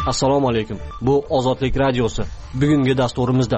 Assalomu alaykum. Bu Ozodlik radiosi. Bugungi dasturimizda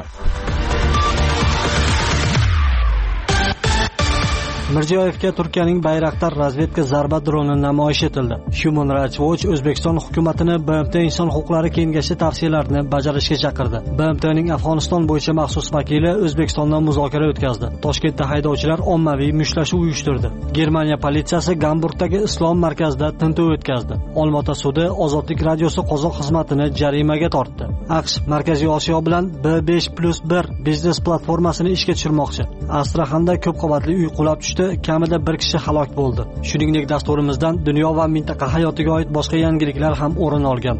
Mirziyoyevga Turkiyaning Bayraktar razvedka zarba droni namoyish etildi. Human Rights Watch O'zbekiston hukumatini BMT Inson huquqlari kengashi tavsiyalarini bajarishga chaqirdi. BMTning Afg'oniston bo'yicha maxsus vakili O'zbekistonda muzokara o'tkazdi. Toshkentda haydovchilar ommaviy mushtlashuv uyushtirdi. Germaniya politsiyasi Gamburgdagi islom markazida tintuv o'tkazdi. Olmaota sudi Ozodlik radiosi qozoq xizmatini jarimaga tortdi. AQSh Markaziy Osiyo bilan B5+1 biznes platformasini ishga tushirmoqchi. Astraxanda ko'p qavatli uy qulab tushdi. Kamida bir kishi halok bo'ldi. Shuningdek, dasturimizdan dunyo va mintaqa hayotiga oid boshqa yangiliklar ham o'rin olgan.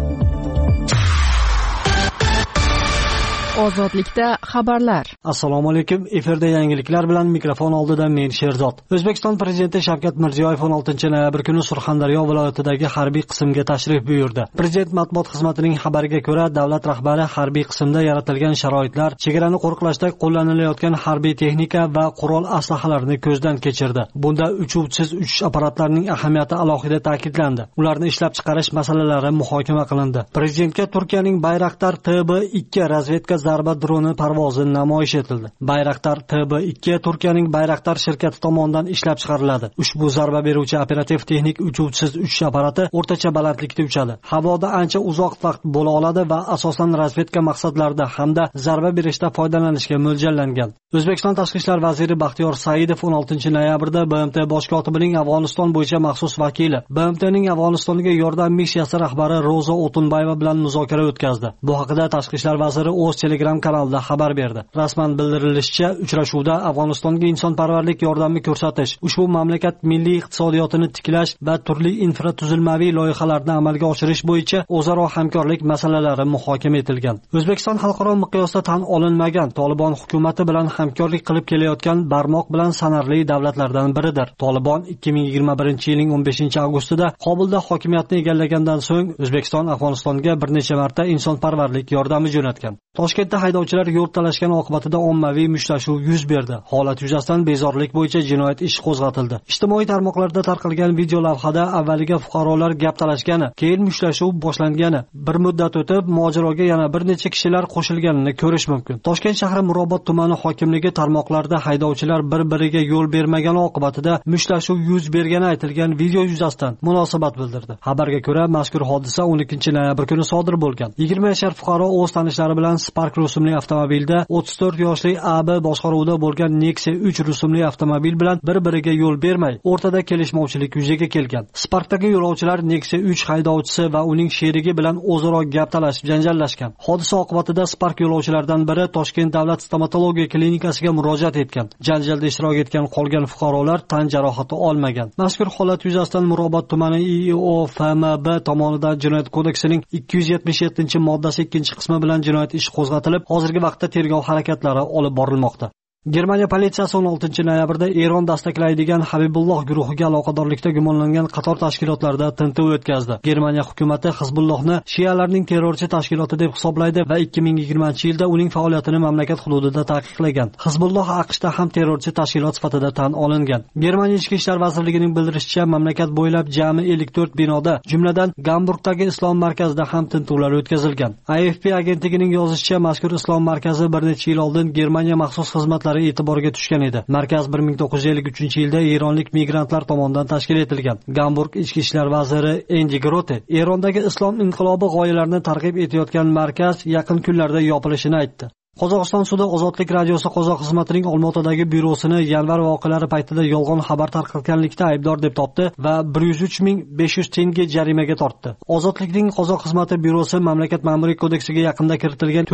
Ozodlikda xabarlar. Assalomu alaykum. Efirda yangiliklar bilan mikrofon oldida men Sherzod. O'zbekiston prezidenti Shavkat Mirziyoyev 16-noyabr kuni Surxondaryo viloyatidagi harbiy qismga tashrif buyurdi. Prezident matbuot xizmatining xabariga ko'ra, davlat rahbari harbiy qismda yaratilgan sharoitlar, chegarani qo'riqlashda qo'llanilayotgan harbiy texnika va qurol aslahalarni ko'zdan kechirdi. Bunda uchuvchisiz uchish apparatlarining ahamiyati alohida ta'kidlandi. Ularni ishlab chiqarish masalalari muhokama qilindi. Prezidentga Turkiyaning Bayraktar TB2 razvedka zarba droni parvozi namoyish etildi. Bayraktar TB2 Turkiyaning Bayraktar shirkati tomonidan ishlab chiqariladi. Ushbu zarba beruvchi operativ texnik uchuvchisiz uchish apparati o'rtacha balandlikda uchadi. Havoda ancha uzoq vaqt bo'la oladi va asosan razvedka maqsadlarida hamda zarba berishda foydalanishga mo'ljallangan. O'zbekiston Tashqi ishlar vaziri Baxtiyor Saidov 16-noyabrda BMT bosh kotibining Afg'oniston bo'yicha maxsus vakili, BMTning Afg'onistonga yordam missiyasi rahbari Roza O'tunbayeva bilan muzokara o'tkazdi. Bu haqida Tashqi ishlar vaziri o'z Telegram kanalida xabar berdi. Rasman bildirilishicha, uchrashuvda Afg'onistonga insonparvarlik yordami ko'rsatish, ushbu mamlakat milliy iqtisodiyotini tiklash va turli infratuzilmaviy loyihalarni amalga oshirish bo'yicha o'zaro hamkorlik masalalari muhokama etilgan. O'zbekiston xalqaro miqyosda tan olinmagan Tolibon hukumati bilan hamkorlik qilib kelayotgan barmoq bilan sanarli davlatlardan biridir. Tolibon 2021-yilning 15-avgustida Kobulda hokimiyatni egallagandan so'ng O'zbekiston Afg'onistonga bir necha marta insonparvarlik yordami jo'natgan. Toshkentda haydovchilar yo'l talashgani oqibatida ommaviy mushtlashuv yuz berdi. Holat yuzasidan bezorilik bo'yicha jinoyat ishi qo'zg'atildi. Ijtimoiy tarmoqlarda tarqalgan video lavhada avvaliga fuqarolar gap talashgani, keyin mushtlashuv boshlangani, bir muddat o'tib mojaroga yana bir necha kishilar qo'shilganini ko'rish mumkin. Toshkent shahri Mirobod tumani hokimligi tarmoqlarida haydovchilar bir-biriga yo'l bermagani oqibatida mushtlashuv yuz bergani aytilgan video yuzasidan munosabat bildirdi. Xabarga ko'ra, mazkur hodisa 12-noyabr kuni sodir bo'lgan. 20 yashar fuqaro o'z tanishlari bilan Spark rusumli avtomobilda 34 yoshli AB boshqaruvida bo'lgan Nexia 3 rusumli avtomobil bilan bir-biriga yo'l bermay, o'rtada kelishmovchilik yuzaga kelgan. Sparkdagi yo'lovchilar Nexia 3 haydovchisi va uning sherigi bilan o'zaro gap talashib janjallashgan. Hodisa oqibatida Spark yo'lovchilaridan biri Toshkent davlat stomatologiya klinikasiga murojaat etgan. Janjalda ishtirok etgan qolgan fuqarolar tan jarohati olmagan. Mazkur holat yuzasidan Mirobod tumani IOFMB tomonidan Jinoyat kodeksining 277-moddasi 2-qismi bilan jinoyat ishi qo'zg'atilib, hozirgi vaqtda tergov harakatlari olib borilmoqda. Germaniya politsiyasi 16-noyabrda Eron dastaklaydigan Habibulloh guruhiga aloqadorlikda gumonlangan qator tashkilotlarda tintuv o'tkazdi. Germaniya hukumatı Hizbullohni shialarning terrorchi tashkiloti deb hisoblaydi va 2020-yilda uning faoliyatini mamlakat hududida taqiqlagan. Hizbulloh AQShda ham terrorchi tashkilot sifatida tan olingan. Germaniya ichki ishlar vazirligining bildirishicha, mamlakat bo'ylab jami 54 binoda, jumladan Gamburgdagi islom markazida ham tintuvlar o'tkazilgan. AFP agentligining yozishicha, mazkur islom markazi bir necha yil oldin Germaniya maxsus xizmatlari e'tiborga tushgan edi. Markaz 1953-yilda eronlik migrantlar tomonidan tashkil etilgan. Gamburg ichki ishlar vaziri Endi Grote Erondagi islom inqilobi g'oyalarini targ'ib etayotgan markaz yaqin kunlarda yopilishini aytdi. Qozog'iston sudi Ozodlik radiosi qozoq xizmatining Olmaotadagi byurosini yanvar voqealari paytida yolg'on xabar tarqatganlikda aybdor deb topdi va 103.500 tenge jarimaga tortdi. Ozodlikning qozoq xizmati byurosi mamlakat ma'muriy kodeksiga yaqinda kiritilgan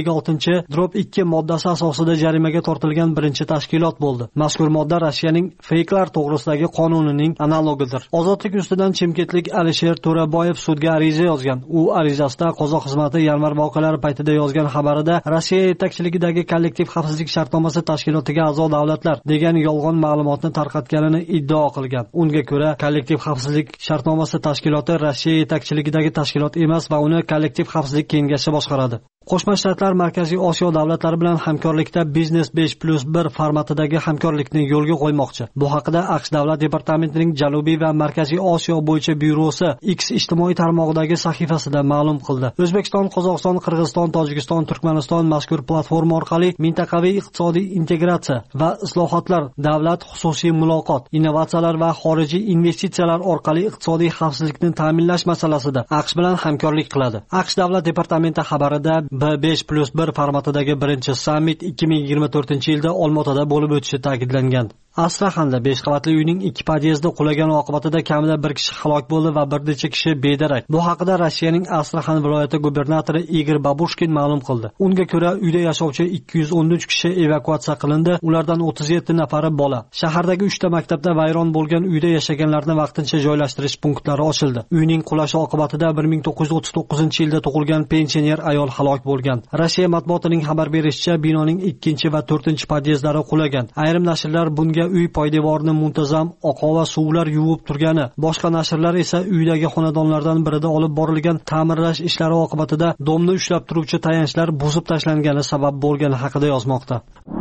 456-2 moddasi asosida jarimaga tortilgan birinchi tashkilot bo'ldi. Mazkur modda Rossiyaning feyklar to'g'risidagi qonunining analogidir. Ozodlik ustidan chimkentlik Alisher To'raboyev sudga ariza yozgan. U arizasida qozoq xizmati yanvar voqealari paytida yozgan xabarida Rossiya yetakchiligidagi kollektiv xavfsizlik shartnomasi tashkilotiga a'zo davlatlar degan yolg'on ma'lumotni tarqatganini iddao qilgan. Unga ko'ra, kollektiv xavfsizlik shartnomasi tashkiloti Rossiya yetakchiligidagi tashkilot emas va uni kollektiv xavfsizlik kengashi boshqaradi. Qo'shma Shtatlar Markaziy Osiyo davlatlari bilan hamkorlikda Biznes 5+1 formatidagi hamkorlikni yo'lga qo'ymoqchi. Bu haqida AQSh Davlat departamentining Janubiy va Markaziy Osiyo bo'yicha byurosi X ijtimoiy tarmog'idagi sahifasida ma'lum qildi. O'zbekiston, Qozog'iston, Qirg'iziston, Tojikiston, Turkmaniston mazkur platforma orqali mintaqaviy iqtisodiy integratsiya va islohotlar, davlat xususiy muloqot, innovatsiyalar va xorijiy investitsiyalar orqali iqtisodiy xavfsizlikni ta'minlash masalasida AQSh bilan hamkorlik qiladi. AQSh Davlat departamenti xabarida B5+1 formatidagi birinchi sammit 2024-yilda Olmaotada bo'lib o'tishi ta'kidlangan. Astraxanda 5 qavatli uyning 2 podyezdida qulagan oqibatida kamida 1 kishi halok bo'ldi va bir necha kishi bedarak. Bu haqida Rossiyaning Astraxan viloyati gubernatori Igor Babushkin ma'lum qildi. Unga ko'ra, uyda yashovchi 213 kishi evakuatsiya qilindi, ulardan 37 nafari bola. Shahardagi 3 ta maktabda vayron bo'lgan uyda yashaganlarni vaqtincha joylashtirish punktlari ochildi. Uyning qulashi oqibatida 1939-yilda tug'ilgan pensioner ayol halok bo'lgan. Rossiya matbuotining xabar berishicha, binoning 2 va 4 podyezdlari qulagan. Ayrim nashrlar bunga uy poydevorini muntazam oqova suvlar yuvib turgani, boshqa nashrlar esa uydagi xonadonlardan birida olib borilgan ta'mirlash ishlari oqibatida domni ushlab turuvchi tayanchlar buzib tashlangani sabab bo'lgani haqida yozmoqda.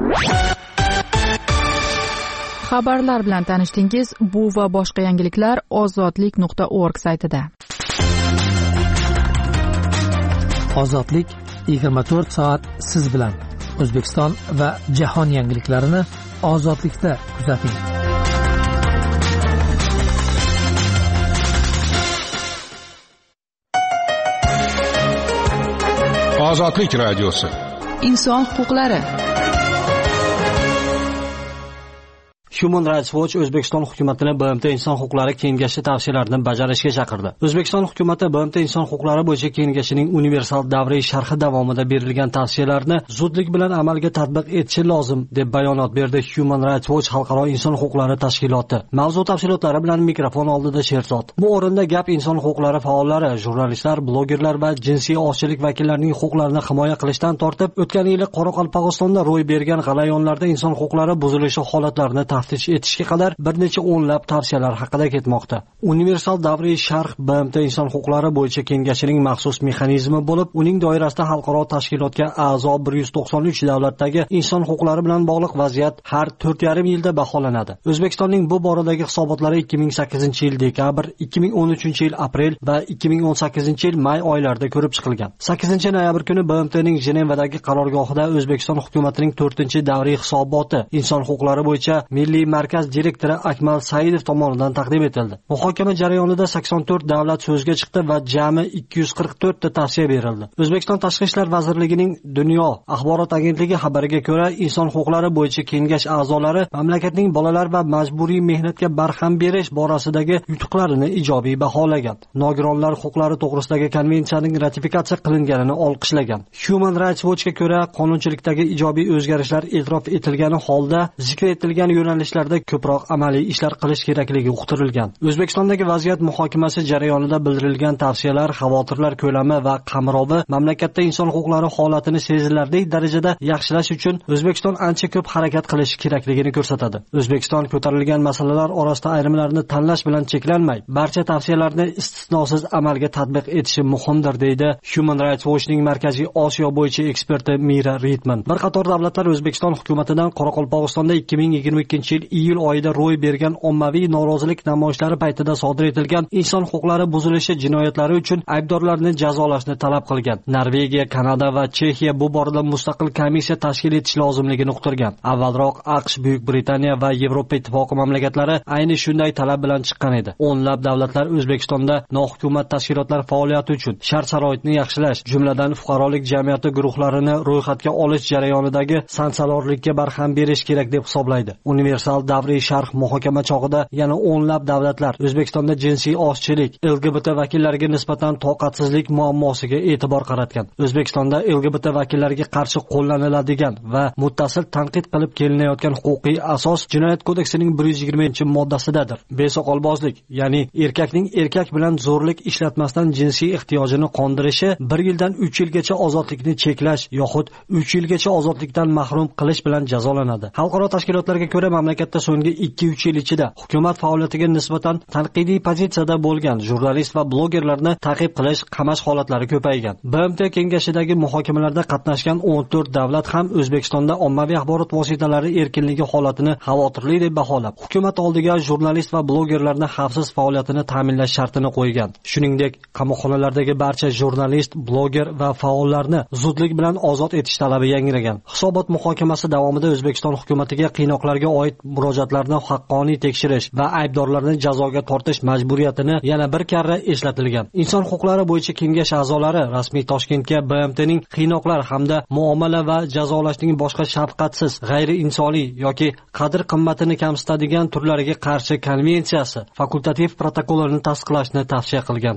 Xabarlar bilan tanishdingiz. Bu va boshqa yangiliklar ozodlik.org saytida. Ozodlik 24 soat siz bilan. O'zbekiston va jahon yangiliklarini Ozodlikda kuzating. Ozodlik radiosi. Inson huquqlari. Human Rights Watch O'zbekiston hukumatini BMT Inson huquqlari kengashi tavsiyalarini bajarishga chaqirdi. O'zbekiston hukumatı BMT Inson huquqlari bo'yicha kengashining universal davriy sharhi davomida berilgan tavsiyalarni zudlik bilan amalga tatbiq etishi lozim deb bayonot berdi Human Rights Watch xalqaro inson huquqlari tashkiloti. Mavzu tafsilotlari bilan mikrofon oldida Sherzod. Bu o'rinda gap inson huquqlari faollari, jurnalistlar, blogerlar va jinsiy ozchilik vakillarining huquqlarini himoya qilishdan tortib, o'tgan yili Qoraqalpog'istonda ro'y bergan g'alayonlarda inson huquqlari buzilishi holatlarini taftish etishga qadar bir necha o'nlab tavsiyalar haqida ketmoqda. Universal davriy sharh BMT Inson huquqlari bo'yicha kengashining maxsus mexanizmi bo'lib, uning doirasida xalqaro tashkilotga a'zo 193 davlatdagi inson huquqlari bilan bog'liq vaziyat har 4,5 yilda baholanadi. O'zbekistonning bu boradagi hisobotlari 2008-yil dekabr, 2013-yil aprel va 2018-yil may oylarida ko'rib chiqilgan. 8-noyabr kuni BMTning Jenevadagi qarorgohida O'zbekiston hukumatining 4-davriy hisoboti inson huquqlari bo'yicha Milliy markaz direktori Akmal Saidov tomonidan taqdim etildi. Muhokama jarayonida 84 davlat so'zga chiqdi va jami 244 ta tavsiya berildi. O'zbekiston Tashqi ishlar vazirligining Dunyo axborot agentligi xabariga ko'ra, inson huquqlari bo'yicha kengash a'zolari mamlakatning bolalar va majburiy mehnatga barham berish borasidagi yutuqlarini ijobiy baholagan. Nogironlar huquqlari to'g'risidagi konvensiyaning ratifikatsiya qilinganini olqishlagan. Human Rights Watchga ko'ra, qonunchilikdagi ijobiy o'zgarishlar e'tirof etilgani holda zikr etilgan yo'nalishlarda ko'proq amaliy ishlar qilish kerakligi uqtirilgan. O'zbekistondagi vaziyat muhokamasi jarayonida bildirilgan tavsiyalar, xavotirlar ko'lami va qamrovi mamlakatda inson huquqlari holatini sezilarli darajada yaxshilash uchun O'zbekiston ancha ko'p harakat qilishi kerakligini ko'rsatadi. O'zbekiston ko'tarilgan masalalar orasida ayrimlarni tanlash bilan cheklanmay, barcha tavsiyalarni istisnosiz amalga tatbiq etishi muhimdir, deydi Human Rights Watchning Markaziy Osiyo bo'yicha eksperti Mira Ritman. Bir qator davlatlar O'zbekiston hukumatidan Qoraqalpog'istonda 2022-yil iyul oyida ro'y bergan ommaviy norozilik namoyishlari paytida sodir etilgan inson huquqlari buzilishi jinoyatlari uchun aybdorlarni jazolashni talab qilgan. Norvegiya, Kanada va Chexiya bu borada mustaqil komissiya tashkil etish lozimligini uqtirgan. Avvalroq AQSh, Buyuk Britaniya va Yevropa Ittifoqi mamlakatlari ayni shunday talab bilan chiqqan edi. O'nlab davlatlar O'zbekistonda nohukumat tashkilotlar faoliyati uchun shart-sharoitni yaxshilash, jumladan fuqarolik jamiyati guruhlarini ro'yxatga olish jarayonidagi sansalorlikka barham berish kerak deb hisoblaydi. Universal davriy sharh muhokama chog'ida yana o'nlab davlatlar O'zbekistonda jinsiy ozchilik, LGBT vakillariga nisbatan toqatsizlik muammosiga e'tibor qaratgan. O'zbekistonda LGBT vakillariga qarshi qo'llaniladigan va muttasil tanqid qilib kelinayotgan huquqiy asos Jinoyat kodeksining 120-moddasidadir. Besoqolbozlik, ya'ni erkakning erkak bilan zo'rlik ishlatmasdan jinsiy ehtiyojini qondirishi 1 yildan 3 yilgacha ozodlikni cheklash yoxud 3 yilgacha ozodlikdan mahrum qilish bilan jazolanadi. Xalqaro tashkilotlarga ko'ra, mamlakatda so'nggi 2-3 yil ichida hukumat faoliyatiga nisbatan tanqidiy pozitsiyada bo'lgan jurnalist va blogerlarni ta'qib qilish, qamash holatlari ko'paygan. BMT kengashidagi muhokamalarda qatnashgan 14 davlat ham O'zbekistonda ommaviy axborot vositalari erkinligi holatini xavotirli deb baholab, hukumat oldiga jurnalist va blogerlarni xavfsiz faoliyatini ta'minlash shartini qo'ygan. Shuningdek, qamoqxonalardagi barcha jurnalist, bloger va faollarni zudlik bilan ozod etish talabi yangragan. Hisobot muhokamasi davomida O'zbekiston hukumatiga qiynoqlarga oid murojaatlarni haqqoniy tekshirish va aybdorlarni jazoga tortish majburiyatini yana bir karra eslatilgan. Inson huquqlari bo'yicha kengash a'zolari rasmiy Toshkentga BMTning qiynoqlar hamda muomala va jazolashning boshqa shafqatsiz, g'ayriinsoniy yoki qadr-qimmatini kamsitadigan turlariga qarshi konvensiyasi fakultativ protokolini tasdiqlashni tavsiya qilgan.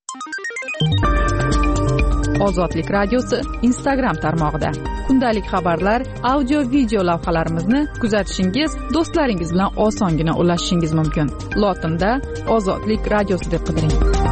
Ozodlik radiosi Instagram tarmog'ida kundalik xabarlar, audio, video lavhalarimizni kuzatishingiz, do'stlaringiz bilan osongina ulashishingiz mumkin. Lotinda Ozodlik radiosi deb qidiring.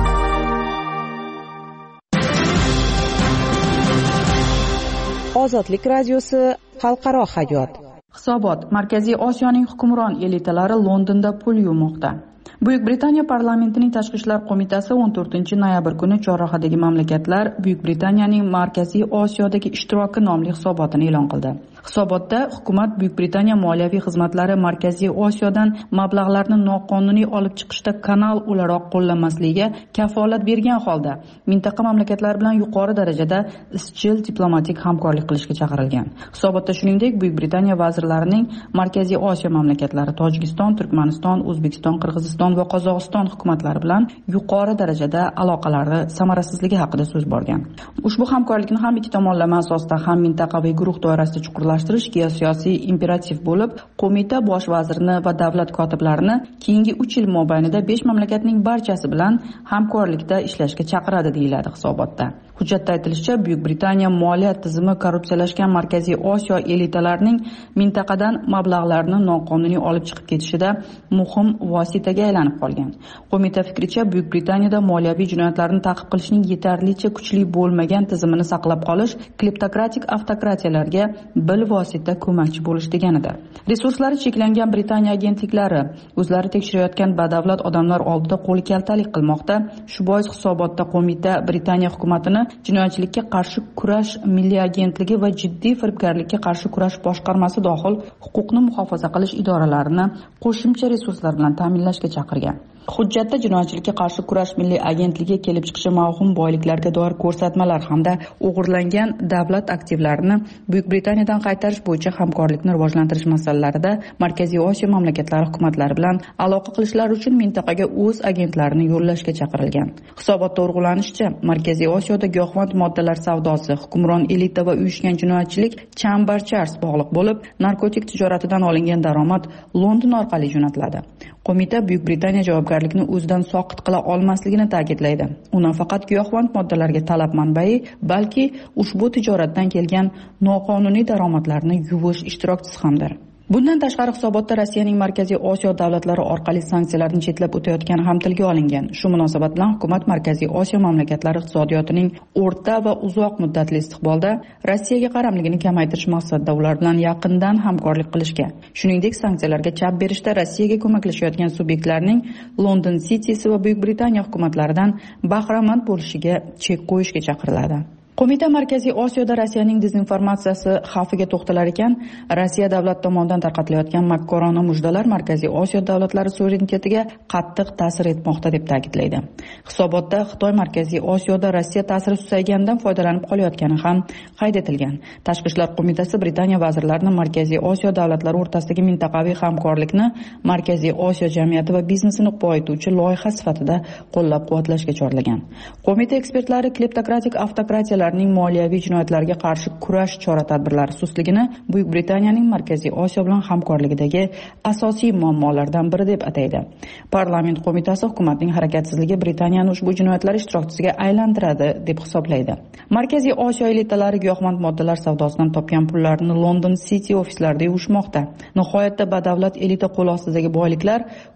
Ozodlik radiosi xalqaro hayot. Hisobot: Markaziy Osiyoning hukmron elitalari Londonda pul yuvmoqda. Buyuk Britaniya parlamentining tashqi ishlar qo'mitasi 14-noyabr kuni chorrahadagi mamlakatlar Buyuk Britaniyaning Markaziy Osiyodagi ishtiroki nomli hisobotini e'lon qildi. Hisobotda hukumat Buyuk Britaniya moliyaviy xizmatlari Markaziy Osiyodan mablag'larni noqonuniy olib chiqishda kanal o'laroq qo'llanmasligiga kafolat bergan holda mintaqa mamlakatlari bilan yuqori darajada izchil diplomatik hamkorlik qilishga chaqirilgan. Hisobotda shuningdek Buyuk Britaniya vazirlarining Markaziy Osiyo mamlakatlari Tojikiston, Turkmaniston, O'zbekiston, Qirg'iziston va Qozog'iston hukumatlari bilan yuqori darajada aloqalari samarasizligi haqida so'z borgan. Ushbu hamkorlikni ham ikki tomonlama asosda ham mintaqaviy guruh doirasida chuqurlashtirish geosiyosiy imperativ bo'lib, qo'mita bosh vazirini va davlat kotiblarini keyingi 3 yil mobaynida 5 mamlakatning barchasi bilan hamkorlikda ishlashga chaqiradi deyiladi hisobotda. Hujjatda aytilishicha, Buyuk Britaniya moliya tizimi korrupsiyalashgan Markaziy Osiyo elitalarining mintaqadan mablag'larni noqonuniy olib chiqib ketishida muhim vositaga aylanib qolgan. Qo'mita fikricha, Buyuk Britaniyada moliyaviy jinoyatlarni ta'qib qilishning yetarlicha kuchli bo'lmagan tizimini saqlab qolish kleptokratik avtokratiyalarga bilvosita ko'makchi bo'lish deganidir. Resurslari cheklangan Britaniya agentliklari o'zlari tekshirayotgan badavlat odamlar oldida qo'l kaltalik qilmoqda. Shu bois hisobotda qo'mita Britaniya hukumatini jinoyatchilikka qarshi kurash milliy agentligi va jiddiy firibgarlikka qarshi kurash boshqarmasi dohil huquqni muhofaza qilish idoralarini qo'shimcha resurslar bilan ta'minlashga chaqirgan. Hujjatda jinoyatchilikka qarshi kurash milliy agentligi kelib chiqishi mavhum boyliklarga doir ko'rsatmalar hamda o'g'irlangan davlat aktivlarini Buyuk Britaniyadan qaytarish bo'yicha hamkorlikni rivojlantirish masalalarida Markaziy Osiyo mamlakatlari hukumatlari bilan aloqa qilishlari uchun mintaqaga o'z agentlarini yo'llashga chaqirilgan. Hisobotda urg'ulanishicha, Markaziy Osiyoda giyohvand moddalar savdosi, hukmron elita va uyushgan jinoyatchilik chambarchas bog'liq bo'lib, narkotik tijoratidan olingan daromad London orqali jo'natiladi. Qo'mita Buyuk Britaniya javobgarlikni o'zidan soqit qila olmasligini ta'kidlaydi. U nafaqat giyohvand moddalarga talab manbai, balki ushbu tijoratdan kelgan noqonuniy daromadlarni yuvish ishtirokchisi hamdir. Bundan tashqari hisobotda Rossiyaning Markaziy Osiyo davlatlari orqali sanksiyalarni chetlab o'tayotgani ham tilga olingan. Shu munosabat bilan hukumat Markaziy Osiyo mamlakatlari iqtisodiyotining o'rta va uzoq muddatli istiqbolda Rossiyaga qaramligini kamaytirish maqsadida ular bilan yaqindan hamkorlik qilishga, shuningdek sanksiyalarga chap berishda Rossiyaga ko'maklashayotgan subyektlarning London City'si va Buyuk Britaniya hukumatlaridan bahramand bo'lishiga chek qo'yishga chaqiriladi. Qo'mita Markaziy Osiyoda Rossiyaning dezinformatsiyasi xavfiga to'xtalar ekan, Rossiya davlat tomonidan tarqatilayotgan makkorona mujdalar Markaziy Osiyo davlatlari suverenitetiga qattiq ta'sir etmoqda deb ta'kidlaydi. Hisobotda Xitoy Markaziy Osiyoda Rossiya ta'siri susayganidan foydalanib qolayotgani ham qayd etilgan. Tashqi ishlar qo'mitasi Britaniya vazirlarini Markaziy Osiyo davlatlari o'rtasidagi mintaqaviy hamkorlikni Markaziy Osiyo jamiyati va biznesini boyituvchi loyiha sifatida qo'llab-quvvatlashga chorlagan. Qo'mita ekspertlari kleptokratik avtokratiyalar moliyaviy jinoyatlarga qarshi kurash chora-tadbirlari susligini Buyuk Britaniyaning Markaziy Osiyo bilan hamkorligidagi asosiy muammolardan biri deb ataydi. Parlament qo'mitasi hukumatning harakatsizligi Britaniyani ushbu jinoyatlar ishtirokchisiga aylantiradi deb hisoblaydi. Markaziy Osiyo elitalari giyohvand moddalar savdosidan topgan pullarni London City ofislarida yuvishmoqda. Nihoyatda badavlat elita qo'l ostidagi boyliklar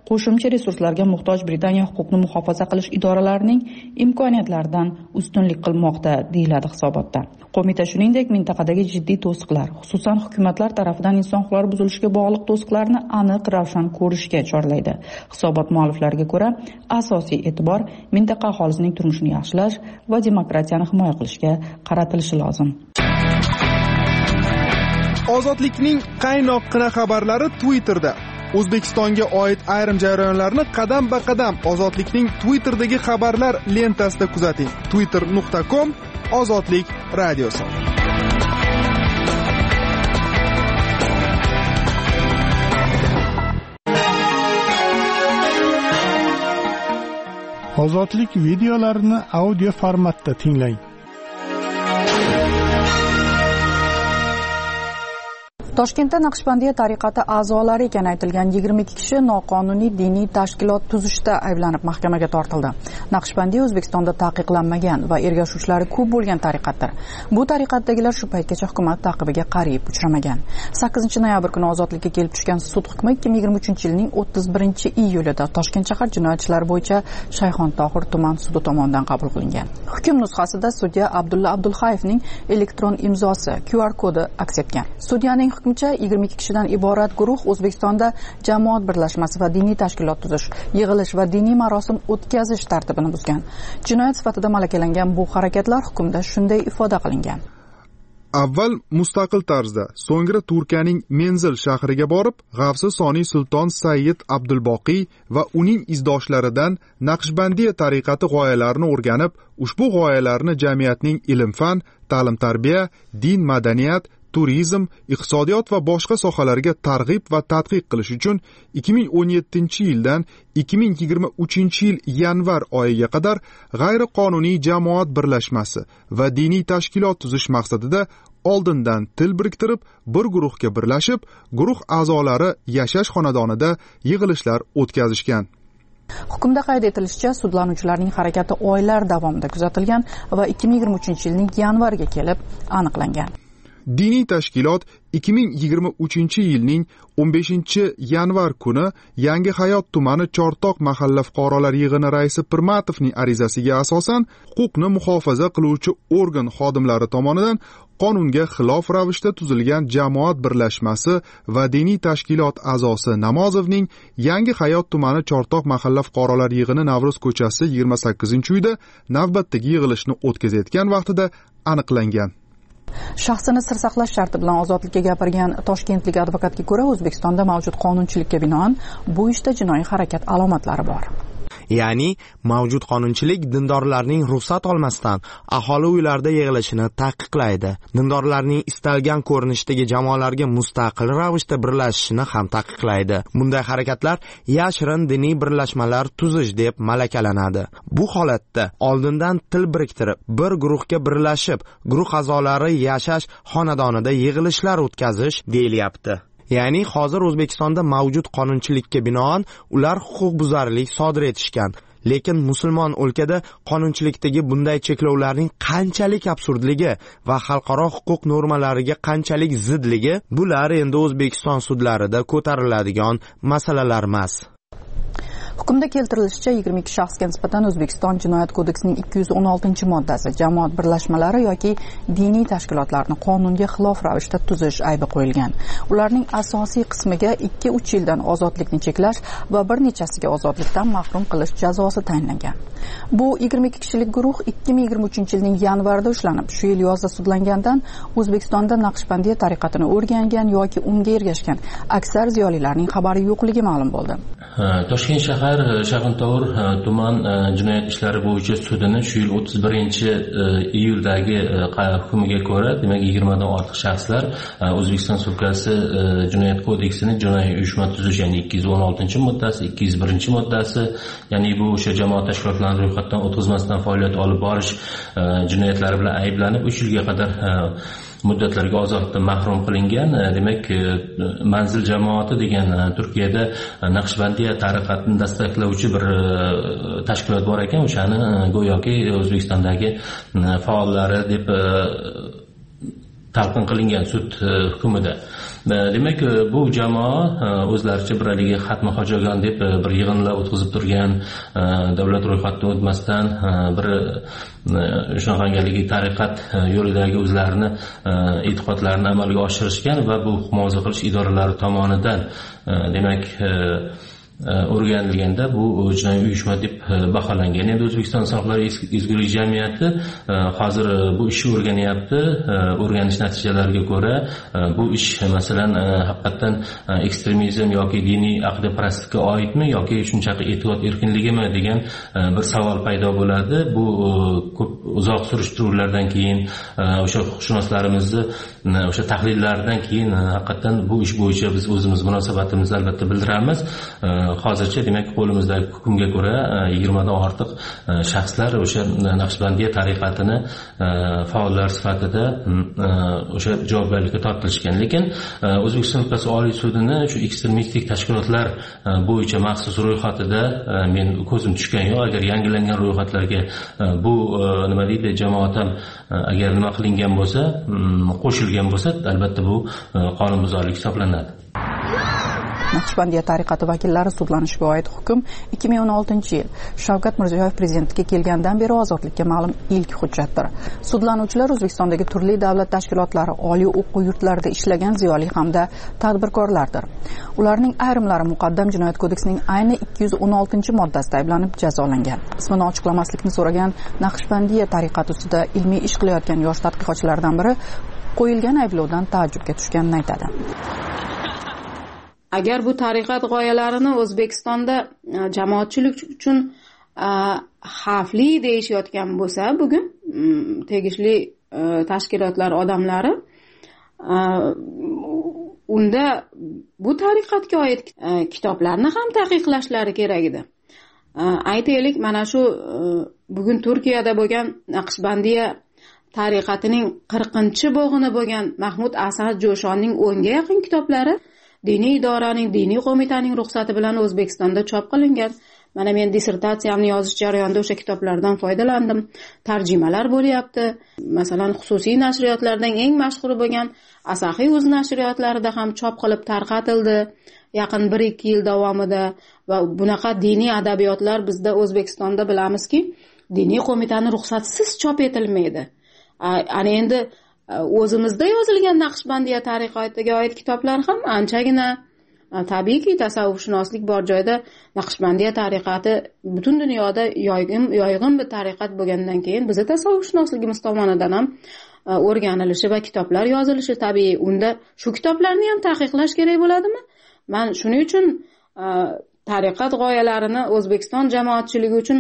qo'shimcha resurslarga muhtoj Britaniya huquqni muhofaza qilish idoralarining imkoniyatlaridan ustunlik qilmoqda, deyiladi hisobotda. Qo'mita shuningdek mintaqadagi jiddiy to'siqlar, xususan hukumatlar tarafidan inson huquqlari buzilishiga bog'liq to'siqlarni aniq ravshan ko'rishga chorlaydi. Hisobot mualliflariga ko'ra, asosiy e'tibor mintaqa aholisining turmushini yaxshilash va demokratiyani himoya qilishga qaratilishi lozim. Ozodlikning qaynoqqina xabarlari Twitterda. O'zbekistonga oid ayrim jarayonlarni qadam-ba-qadam Ozodlikning Twitterdagi xabarlar lentasida kuzating. twitter.com Ozodlik radiosi. Ozodlik videolarini audio formatda tinglang. Toshkentda Naqshbandiya tariqati a'zolari ekani aytilgan 22 kishi noqonuniy diniy tashkilot tuzishda ayblanib mahkamaga tortildi. Naqshbandiya O'zbekistonda taqiqlanmagan va ergashuvchilari ko'p bo'lgan tariqatdir. Bu tariqatdagilar shu paytgacha hukumat taqibiga qariyb uchramagan. 8-noyabr kuni ozodlikka kelib tushgan sud hukmi 2023-yilning 31-iyulida Toshkent shahar jinoyat ishlari bo'yicha Shayxon Tohir tuman sudi tomonidan qabul qilingan. Hukm nusxasida sudya Abdulla Abdulxayevning elektron imzosi QR kodi aks etgan. Sudyaning 22 kishidan iborat guruh O'zbekistonda jamoat birlashmasi va diniy tashkilot tuzish, yig'ilish va diniy marosim o'tkazish tartibini buzgan. Jinoyat sifatida malakalangan bu harakatlar hukmda shunday ifoda qilingan. Avval mustaqil tarzda, so'ngra Turkiyaning Menzil shahriga borib, G'avsi Soniy Sulton Sayyid Abdulboqiy va uning izdoshlaridan Naqshbandiya tariqati g'oyalarini o'rganib, ushbu g'oyalarni jamiyatning ilm-fan, ta'lim-tarbiya, din, madaniyat, turizm, iqtisodiyot va boshqa sohalarga targ'ib va tadqiq qilish uchun 2017-yildan 2023-yil yanvar oyiga qadar g'ayriqonuniy jamoat birlashmasi va diniy tashkilot tuzish maqsadida oldindan til biriktirib, bir guruhga birlashib, guruh a'zolari yashash xonadonida yig'ilishlar o'tkazishgan. Hukmda qayd etilishicha, sudlanuvchilarning harakati oylar davomida kuzatilgan va 2023-yilning yanvariga kelib aniqlangan. Diniy tashkilot 2023-yilning 15-yanvar kuni Yangi Hayot tumani Chortoq mahalla fuqarolar yig'ini raisi Pirmatovning arizasiga asosan huquqni muhofaza qiluvchi organ xodimlari tomonidan qonunga xilof ravishda tuzilgan jamoat birlashmasi va diniy tashkilot a'zosi Namozovning Yangi Hayot tumani Chortoq mahalla fuqarolar yig'ini Navro'z ko'chasi 28-uyda navbatdagi yig'ilishni o'tkazayotgan vaqtida aniqlangan. Shaxsini sir saqlash sharti bilan ozodlikka gapirgan toshkentlik advokatga ko'ra, O'zbekistonda mavjud qonunchilikka binoan bu ishda jinoiy harakat alomatlari bor. Ya'ni mavjud qonunchilik dindorlarning ruxsat olmasdan aholi uylarida yig'ilishini taqiqlaydi. Dindorlarning istalgan ko'rinishdagi jamoalarga mustaqil ravishda birlashishini ham taqiqlaydi. Bunday harakatlar yashirin diniy birlashmalar tuzish deb malakalanadi. Bu holatda oldindan til biriktirib, bir guruhga birlashib, guruh a'zolari yashash xonadonida yig'ilishlar o'tkazish deyilyapti. Ya'ni hozir O'zbekistonda mavjud qonunchilikka binoan ular huquqbuzarlik sodir etishgan. Lekin musulmon o'lkada qonunchilikdagi bunday cheklovlarning qanchalik absurdligi va xalqaro huquq normalariga qanchalik zidligi bular endi O'zbekiston sudlarida ko'tariladigan masalalar emas. Hukmda keltirilishicha 22 shaxsga nisbatan O'zbekiston Jinoyat kodeksining 216-moddasi jamoat birlashmalari yoki diniy tashkilotlarni qonunga xilof ravishda tuzish aybi qo'yilgan. Ularning asosiy qismiga 2-3 yildan ozodlikni cheklash va bir nechasiga ozodlikdan mahrum qilish jazosi tayinlangan. Bu 22 kishilik guruh 2023-yilning yanvarida ushlanib, shu yil yozda sudlangandan O'zbekistonda Naqshbandiya tariqatini o'rgangan yoki unga ergashgan aksar ziyolilarning xabari yo'qligi ma'lum bo'ldi. Toshkent shahar Shayxontohur tuman jinoyat ishlari bo'yicha sudini shu yil 31-iyuldagi hukmiga ko'ra, demak 20 dan ortiq shaxslar O'zbekiston Respublikasi Jinoyat kodeksining jinoiy uyushma tuzish, ya'ni 216-moddasi, 201-moddasi, ya'ni bu o'sha jamoat tashkilotlarining ro'yxatdan o'tkazmasdan faoliyat olib borish jinoyatlari bilan ayblanib 3 yilga qadar muddatlarga ozodlikdan mahrum qilingan. Demak, Manzil jamoati degan Turkiyada Naqshbandiya tariqatini dastaklovchi bir tashkilot bor ekan, o'shani go'yoki O'zbekistondagi faollari deb talqin qilingan sud hukmida. Demak, bu jamoa o'zlaricha biraligiga xatmi hojagan deb bir yig'inlar o'tkazib turgan, davlat ro'yxatidan o'tmasdan bir shunaqangaligi tariqat yo'lidagi o'zlarini e'tiqodlarini amalga oshirishgan va bu himoya qilish idoralari tomonidan demak o'rganilganda bu jinoiy uyushma deb baholangan. Endi O'zbekiston Insonlar ezgulik jamiyati hozir bu ishni o'rganyapti. O'rganish natijalariga ko'ra bu ish masalan haqiqatan ekstremizm yoki diniy aqidaparastlikka oidmi yoki shunchaki e'tiqod erkinligimi degan bir savol paydo bo'ladi. Bu ko'p uzoq surishtiruvlardan keyin o'sha huquqshunoslarimizni o'sha tahlillaridan keyin haqiqatan bu ish bo'yicha biz o'zimiz munosabatimizni albatta bildiramiz. Hozircha demak qo'limizdagi hukmga ko'ra 20 dan ortiq shaxslar o'sha Naqshbandiya tariqatini faollar sifatida o'sha javobgarlikka tortilishgan. Lekin O'zbekiston Respublikasi Oliy sudini shu ekstremistik tashkilotlar bo'yicha maxsus ro'yxatida men ko'zim tushgan yo'q. Agar yangilangan ro'yxatlarga bu nima deydi jamoat ham agar nima qilingan bo'lsa, qo'shilgan bo'lsa, albatta bu qonunbuzarlik hisoblanadi. Naqshbandiya tariqati vakillari sudlanishiga oid hukm 2016-yil Shavkat Mirziyoyev prezidentga kelgandan beri ozodlikka ma'lum ilk hujjatdir. Sudlanuvchilar O'zbekistondagi turli davlat tashkilotlari, oliy o'quv yurtlarida ishlagan ziyoli hamda tadbirkorlardir. Ularning ayrimlari muqaddam jinoyat kodeksining ayni 216-moddasida ayblanib jazolangan. Ismini ochiqlamaslikni so'ragan Naqshbandiya tariqati ustida ilmiy ish qilayotgan yosh tadqiqotchilardan biri qo'yilgan ayblovdan taajjubga tushganini aytadi. Agar bu tariqat g'oyalarini O'zbekistonda jamoatchilik uchun xavfli deyishayotgan bo'lsa, bugun tegishli tashkilotlar odamlari, unda bu tariqatga oid kitoblarni ham taqiqlashlari kerak edi. Aytaylik, mana shu bugun Turkiyada bo'lgan Naqshbandiya tariqatining 40-bo'g'ini bo'lgan Mahmud Asad Jo'shonning 10 ga yaqin kitoblari diniy idoraning, diniy qo'mitaning ruxsati bilan O'zbekistonda chop qilingan. Mana men dissertatsiyamni yozish jarayonida o'sha kitoblardan foydalandim. Tarjimalar bo'lyapti. Masalan, xususiy nashriyotlardan eng mashhuri bo'lgan Asaxiy o'z nashriyotlarida ham chop qilib tarqatildi yaqin 1-2 yil davomida. Va bunaqa diniy adabiyotlar bizda O'zbekistonda bilamizki, diniy qo'mitaning ruxsatisiz chop etilmaydi. Ana endi o'zimizda yozilgan Naqshbandiya tariqatiga oid kitoblar ham anchagina. Tabiiyki, tasavvufshunoslik bor joyda Naqshbandiya tariqati butun dunyoda yoyg'in bir tariqat bo'lgandan keyin bizning tasavvufshunosligimiz tomonidan ham o'rganilishi va kitoblar yozilishi tabiiy. Unda shu kitoblarni ham taqiqlash kerak bo'ladimi? Men shuning uchun tariqat g'oyalarini O'zbekiston jamoatchiligi uchun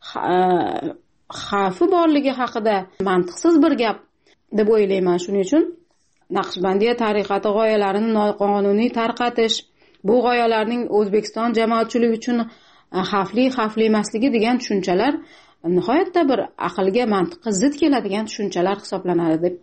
xavfi borligi haqida mantiqsiz bir gap deb o'ylayman. Shuning uchun Naqshbandiya tariqati g'oyalarini noqonuniy tarqatish, bu g'oyalarning O'zbekiston jamoatchiligi uchun xavfli emasligi degan tushunchalar nihoyatda bir aqlga, mantiqqa zid keladigan tushunchalar hisoblanadi deb.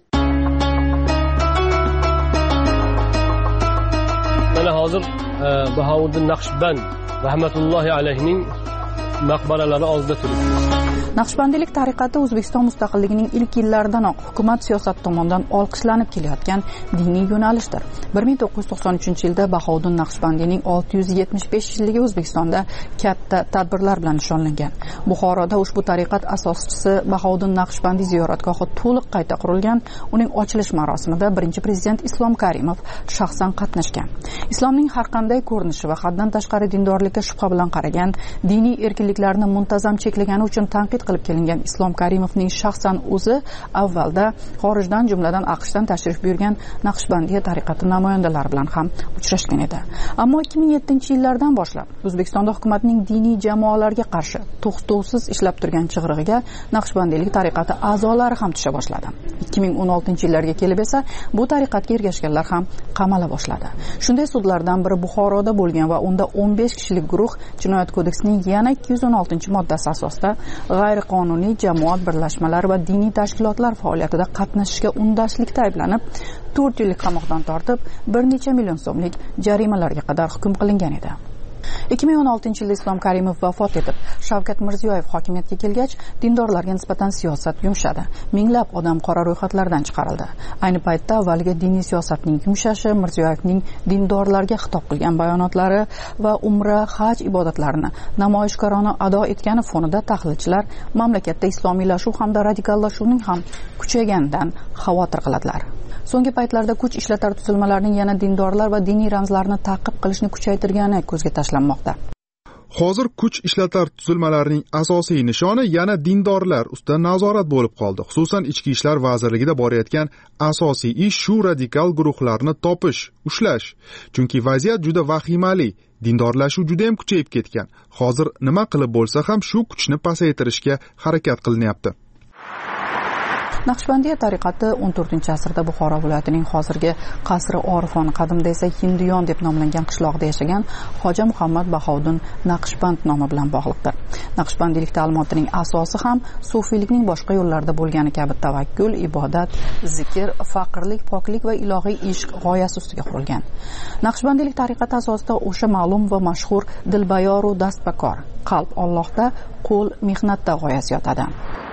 Mana hozir Bahouddin Naqshband rahmatullohi alayhining maqbaralari oldida turibmiz. Naqshbandiylik tariqati O'zbekiston mustaqilligining ilk yillaridanoq hukumat siyosati tomonidan olqishlanib kelayotgan diniy yo'nalishdir. 1993-yilda Bahouddin Naqshbandiyning 675 yilligi O'zbekistonda katta tadbirlar bilan nishonlangan. Buxoroda ushbu tariqat asoschisi Bahouddin Naqshbandiy ziyoratgohi to'liq qayta qurilgan. Uning ochilish marosimida birinchi prezident Islom Karimov shaxsan qatnashgan. Islomning har qanday ko'rinishi va haddan tashqari dindorlikka shubha bilan qaragan, diniy erkinliklarni muntazam cheklagani uchun tanqid qilib kelingan Islom Karimovning shaxsan o'zi avvalda xorijdan, jumladan AQShdan tashrif buyurgan Naqshbandiya tariqati namoyandalari bilan ham uchrashgan edi. Ammo 2007-yillardan boshlab O'zbekistonda hukumatning diniy jamoalarga qarshi to'xtovsiz ishlab turgan chig'irig'iga Naqshbandiylik tariqati a'zolari ham tusha boshladi. 2016-yillarga kelib esa bu tariqatga ergashganlar ham qamala boshladi. Shunday sudlardan biri Buxoroda bo'lgan va unda 15 kishilik guruh Jinoyat kodeksining yana 216-moddasi asosida g'ayriqonuniy jamoat birlashmalari va diniy tashkilotlar faoliyatida qatnashishga undashlikda ayblanib 4 yillik qamoqdan tortib bir necha million so'mlik jarimalarga qadar hukm qilingan edi. 2016-yilda Islom Karimov vafot etib, Shavkat Mirziyoyev hokimiyatga kelgach, dindorlarga nisbatan siyosat yumshadi. Minglab odam qora ro'yxatlardan chiqarildi. Ayni paytda avvaliga diniy siyosatning yumshashi, Mirziyoyevning dindorlarga xitob qilgan bayonotlari va umra, haj ibodatlarini namoyishkorona ado etgani fonida tahlilchilar mamlakatda islomiylashuv hamda radikallashuvning ham kuchayganidan xavotir qiladilar. So'nggi paytlarda kuch ishlatar tuzilmalarning yana dindorlar va diniy ramzlarni ta'qib qilishni kuchaytirgani ko'zga tashlanmoqda. Hozir kuch ishlatar tuzilmalarining asosiy nishoni yana dindorlar ustidan nazorat bo'lib qoldi. Xususan, Ichki ishlar vazirligida borayotgan asosiy ish shu radikal guruhlarni topish, ushlash. Chunki vaziyat juda vahimali. Dindorlashuv juda ham kuchayib ketgan. Hozir nima qilib bo'lsa ham shu kuchni pasaytirishga harakat qilinyapti. Naqshbandiya tariqati 14-asrda Buxoro viloyatining hozirgi Qasri Orifon, qadimda esa Hindiyon deb nomlangan qishloqda yashagan Xo'ja Muhammad Bahovuddin Naqshband nomi bilan bog'liqdir. Naqshbandiylik ta'limotining asosi ham sufiylikning boshqa yo'llarida bo'lgani kabi tavakkul, ibodat, zikr, faqirlik, poklik va ilohiy ishq g'oyasi ustiga qurilgan. Naqshbandiylik tariqati asosida o'sha ma'lum va mashhur dilbayoru dastbakor, qalb Allohda, qo'l mehnatda g'oyasi yotadi.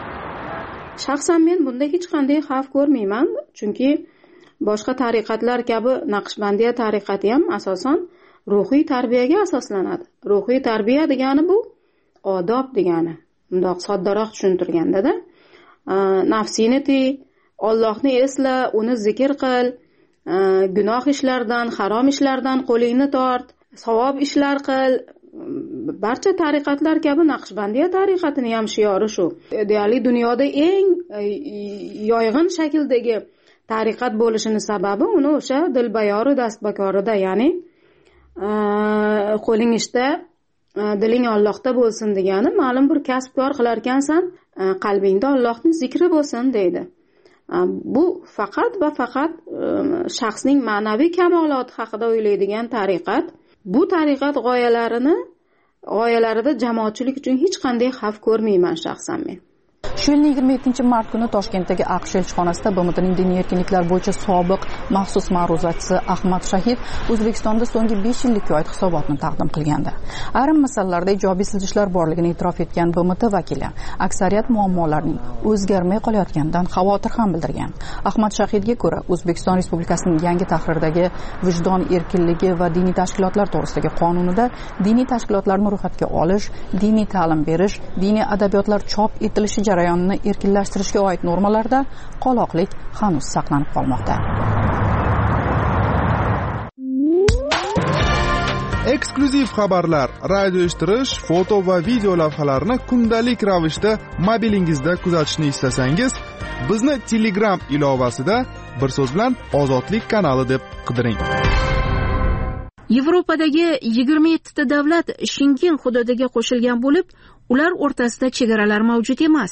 Shaxsan men bunda hech qanday xavf ko'rmayman, chunki boshqa tariqatlar kabi Naqshbandiya tariqati ham asosan ruhiy tarbiyaga asoslanadi. Ruhiy tarbiya degani bu odob degani. Bundoq soddaroq tushuntirganda-da, nafsini tiy, Allohni esla, uni zikr qil, gunoh ishlardan, harom ishlardan qo'lingni tort, savob ishlar qil. Barcha tariqatlar kabi Naqshbandiya tariqatining ham shiori shu. Deyarli dunyoda eng yoyg'in shakldagi tariqat bo'lishining sababi uni o'sha dilbayoru dastbakorida, ya'ni qo'ling ishda, diling Allohda bo'lsin degani, ma'lum bir kasb kor qilar ekansan, qalbingda Allohning zikri bo'lsin deydi. Bu faqat va faqat shaxsning ma'naviy kamoloti haqida o'ylaydigan tariqat. Bu tariqat g'oyalarida jamoatchilik uchun hech qanday xavf ko'rmayman shaxsan men. Shu yilning 27-mart kuni Toshkentdagi AQSh elchixonasida BMTning diniy erkinliklar bo'yicha sobiq maxsus ma'ruzachisi Ahmad Shahid O'zbekistonda so'nggi 5 yillikka oid hisobotni taqdim qilgandi. Ayrim masalalarda ijobiy siljishlar borligini e'tirof etgan BMT vakili aksariyat muammolarning o'zgarmay qolayotganidan xavotir ham bildirgan. Ahmad Shahidga ko'ra, O'zbekiston Respublikasining yangi tahrirdagi vijdon erkinligi va diniy tashkilotlar to'g'risidagi qonunida diniy tashkilotlarni ro'yxatga olish, diniy ta'lim berish, diniy adabiyotlar chop etilishi jarayonini erkinlashtirishga oid normalarida qoloqlik hanuz saqlanib qolmoqda. Eksklyuziv xabarlar, radio eshittirish, foto va video lavhalarni kundalik ravishda mobilingizda kuzatishni istasangiz, bizni Telegram ilovasida bir so'z bilan Ozodlik kanali deb qidiring. Yevropadagi 27 ta davlat Schengen hududiga qo'shilgan bo'lib, ular o'rtasida chegaralar mavjud emas.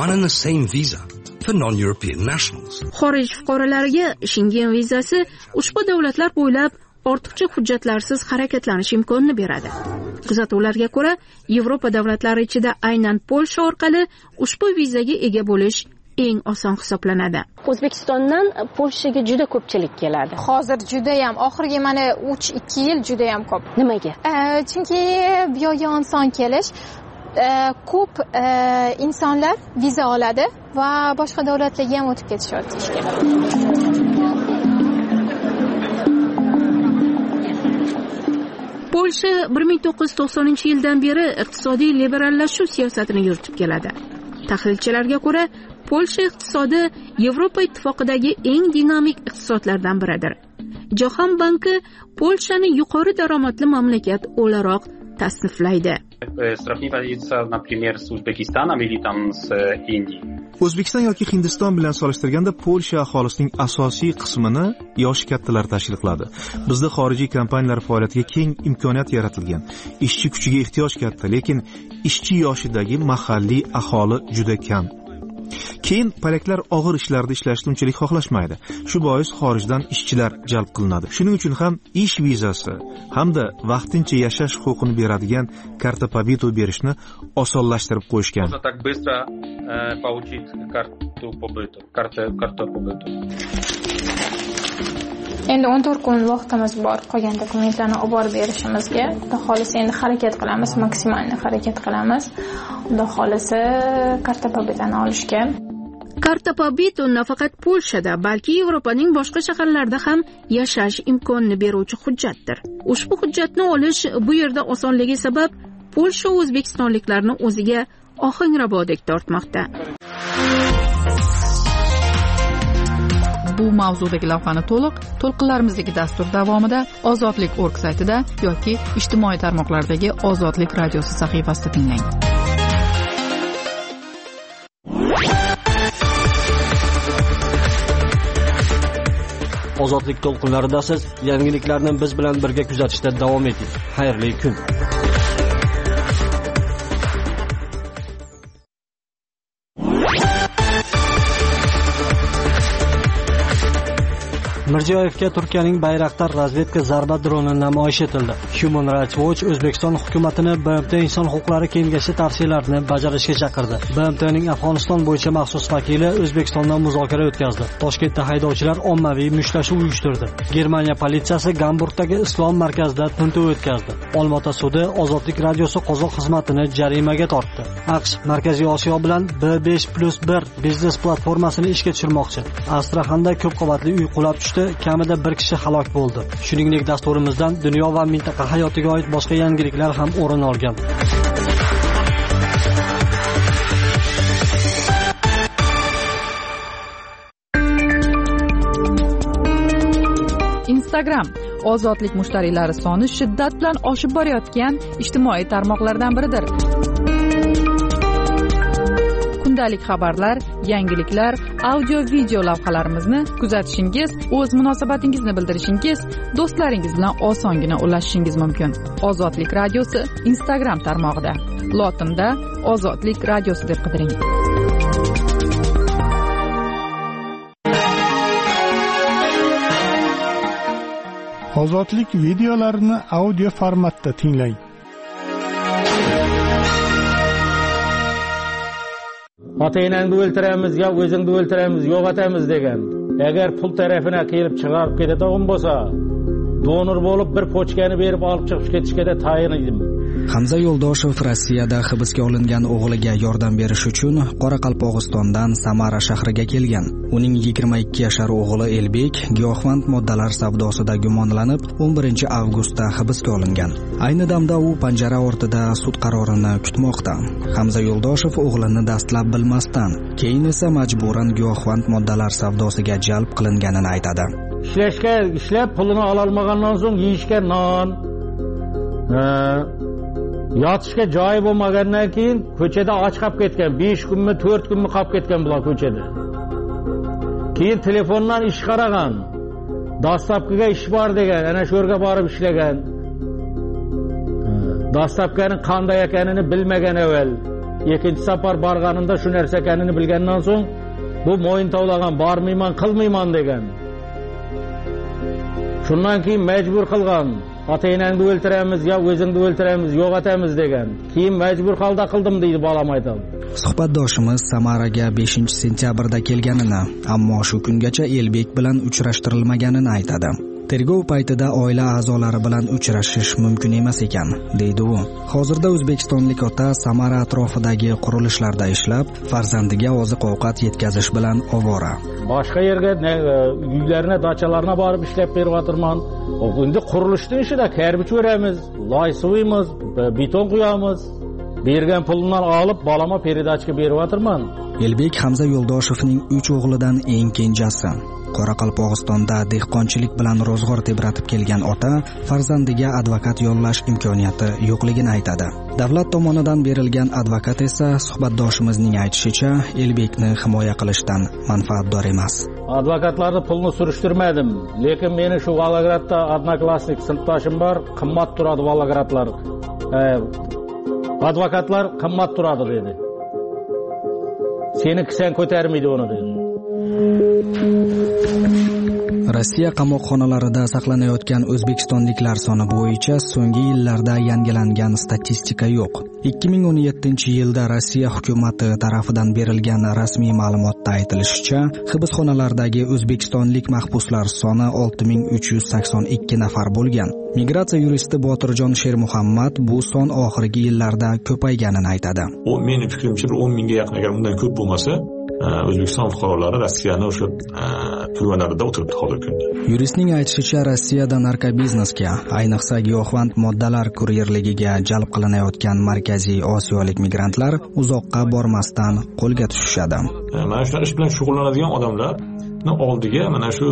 Xorij fuqarolariga Schengen vizasi ushbu davlatlar bo'ylab ortiqcha hujjatlarsiz harakatlanish imkonini beradi. Kuzatuvlarga ko'ra, Yevropa davlatlari ichida aynan Polsha orqali ushbu vizaga ega bo'lish eng oson hisoblanadi. O'zbekistondan Polshaga juda ko'pchilik keladi. Hozir juda ham, oxirgi mana 3-2 yil juda ham ko'p. Nimaga? Chunki bu yerga inson kelish, ko'p insonlar viza oladi va boshqa davlatlarga ham o'tib ketishadi ishga. Polsha 1990-yildan beri iqtisodiy liberallashuv siyosatini yuritib keladi. Tahlilchilarga ko'ra, Polsha iqtisodi Yevropa ittifoqidagi eng dinamik iqtisodlardan biridir. Jahon banki Polshani yuqori daromadli mamlakat o'laroq tasniflaydi. O'zbekiston yoki Hindiston bilan solishtirganda Polsha aholisining asosiy qismini yoshi kattalar tashkil qiladi. Bizda xorijiy kompaniyalar faoliyatiga keng imkoniyat yaratilgan. Ishchi kuchiga ehtiyoj katta, lekin ishchi yoshidagi mahalliy aholi juda kam. Keyin polaklar og'ir ishlarda ishlashni unchalik xohlashmaydi. Shu bois xorijdan ishchilar jalb qilinadi. Shuning uchun ham ish vizasi hamda vaqtincha yashash huquqini beradigan karta pobito berishni osonlashtirib qo'yishgan. Endi 14 kun vaqtimiz bor qolgan dokumentlarni olib borib berishimizga. Xudo xolisa endi harakat qilamiz, maksimalni harakat qilamiz. Xudo xolisa karta pobedani olishga. Karta Pobeda nafaqat Polshada, balki Yevropaning boshqa shaharlarida ham yashash imkonini beruvchi hujjatdir. Ushbu hujjatni olish bu yerda osonligi sabab Polsha o'zbekistonliklarni o'ziga ohangrabodek tortmoqda. Bu mavzudagi lavhani to'lqinlarimizdagi dastur davomida Ozodlik.org saytida yoki ijtimoiy tarmoqlardagi Ozodlik radiosi sahifasida tinglang. Ozodlik to'lqinlarida siz yangiliklarni biz bilan birga kuzatishda davom eting. Xayrli kun. Mirziyoyevga Turkiyaning Bayraktar razvedka zarba droni namoyish etildi. Human Rights Watch O'zbekiston hukumatini BMT Inson huquqlari kengashi tavsiyalarini bajarishga chaqirdi. BMTning Afg'oniston bo'yicha maxsus vakili O'zbekistonda muzokara o'tkazdi. Toshkentda haydovchilar ommaviy mushtlashuv uyushtirdi. Germaniya politsiyasi Gamburgdagi islom markazida tintuv o'tkazdi. Olmaota sudi Ozodlik radiosi qozoq xizmatini jarimaga tortdi. AQSh Markaziy Osiyo bilan B5+1 biznes platformasini ishga tushirmoqchi. Astraxanda ko'p qavatli uy qulab tushdi. Kamida bir kishi halok bo'ldi. Shuningdek, dasturimizdan dunyo va mintaqa hayotiga oid boshqa yangiliklar ham o'rin olgan. Instagram ozodlik mushtariylari soni shiddat bilan oshib borayotgan ijtimoiy tarmoqlardan biridir. Kundalik xabarlar, yangiliklar, audio-video lavhalarimizni kuzatishingiz, o'z munosabatingizni bildirishingiz, do'stlaringiz bilan osongina ulashishingiz mumkin. Ozodlik radiosi Instagram tarmog'ida. Lotinda Ozodlik radiosi deb qidiring. Ozodlik videolarini audio formatda tinglang. Ota-enangni o'ltiramiz, yo o'zingni o'ltiramiz, yo'qotamiz degan. Agar pul tarafina kelib chiqarib ketadigan bo'lsa, donor bo'lib bir pochkani berib olib chiqib ketishga tayin edim. Hamza Yo'ldoshev Rossiyada hibsga olingan o'g'liga yordam berish uchun Qoraqalpog'istondan Samara shahriga kelgan. Uning 22 yashar o'g'li Elbek giyohvand moddalar savdosida gumonlanib 11 avgustda hibsga olingan. Ayni damda u panjara ortida sud qarorini kutmoqda. Hamza Yo'ldoshev o'g'lini dastlab bilmasdan, keyin esa majburan giyohvand moddalar savdosiga jalb qilinganini aytadi. Ishlab pulini ola olmagandan so'ng yeyishga non, yotishga joy bo'lmagandan keyin ko'chada och qolib ketgan. 5 kunmi, 4 kunmi qolib ketgan bular ko'chada. Keyin telefondan ish qaragan. Dastlabkiga ish bor degan, ana shu yerga borib ishlagan. Dastlabkining qanday ekanini bilmagan avval. Ikkinchi safar borganida shu narsa ekanini bilgandan so'ng bu mo'yin tovlagan, bormayman, qilmayman degan. Shundan keyin majbur qilgan. Ota-enangni o'ltiramiz, yo o'zingni o'ltiramiz, yo'qotamiz degan. Keyin majbur holda qildim deydi bolam aytadi. Suhbatdoshimiz Samaraga 5-sentyabrda kelganini, ammo shu kungacha Elbek bilan uchrashtirilmaganini aytadi. Tergov paytida oila a'zolari bilan uchrashish mumkin emas ekan, deydi u. Hozirda o'zbekistonlik ota Samara atrofidagi qurilishlarda ishlab, farzandiga oziq-ovqat yetkazish bilan ovora. Boshqa yerga uylarına, dachalarına borib ishlab beryapman. Endi qurilishning ishida karbich o'ramiz, loy suvimiz, beton quyamiz. Bergan puldan olib balama peredachga beryapman. Elbek Hamza Yo'ldoshevning 3 o'g'lidan eng kenjasi. Qoraqalpog'istonda dehqonchilik bilan ro'zg'or tebratib kelgan ota farzandiga advokat yollash imkoniyati yo'qligini aytadi. Davlat tomonidan berilgan advokat esa suhbatdoshimizning aytishicha Elbekni himoya qilishdan manfaatdor emas. Advokatlarni pulni surishtirmadim, lekin meni shu Vologradda odnoklassnik sinfdoshim bor, qimmat turadi Vologradlar. Advokatlar qimmat turadi dedi. Seni kisen ko'tarmaydi uni dedi. Rossiya qamoqxonalarida saqlanayotgan o'zbekistonliklar soni bo'yicha so'nggi yillarda yangilangan statistika yo'q. 2017-yilda Rossiya hukumati tarafidan berilgan rasmiy ma'lumotda aytilishicha, hibsxonalardagi o'zbekistonlik mahbuslar soni 6382 nafar bo'lgan. Migratsiya yuristi Botirjon Shermuhammad bu son oxirgi yillarda ko'payganini aytadi. Mening fikrimcha 10 mingga yaqin, agar undan ko'p bo'lmasa, O'zbekiston fuqarolari Rossiyani o'sha turmalarida o'tiribdi hozirgi kunda. Yuristning aytishicha, Rossiyada narkobiznesga, ayniqsa giyohvand moddalar kuryerligiga jalb qilinayotgan Markaziy Osiyolik migrantlar uzoqqa bormasdan qo'lga tushishadi. Mana shu ish bilan shug'ullanadigan odamlar oldiga mana shu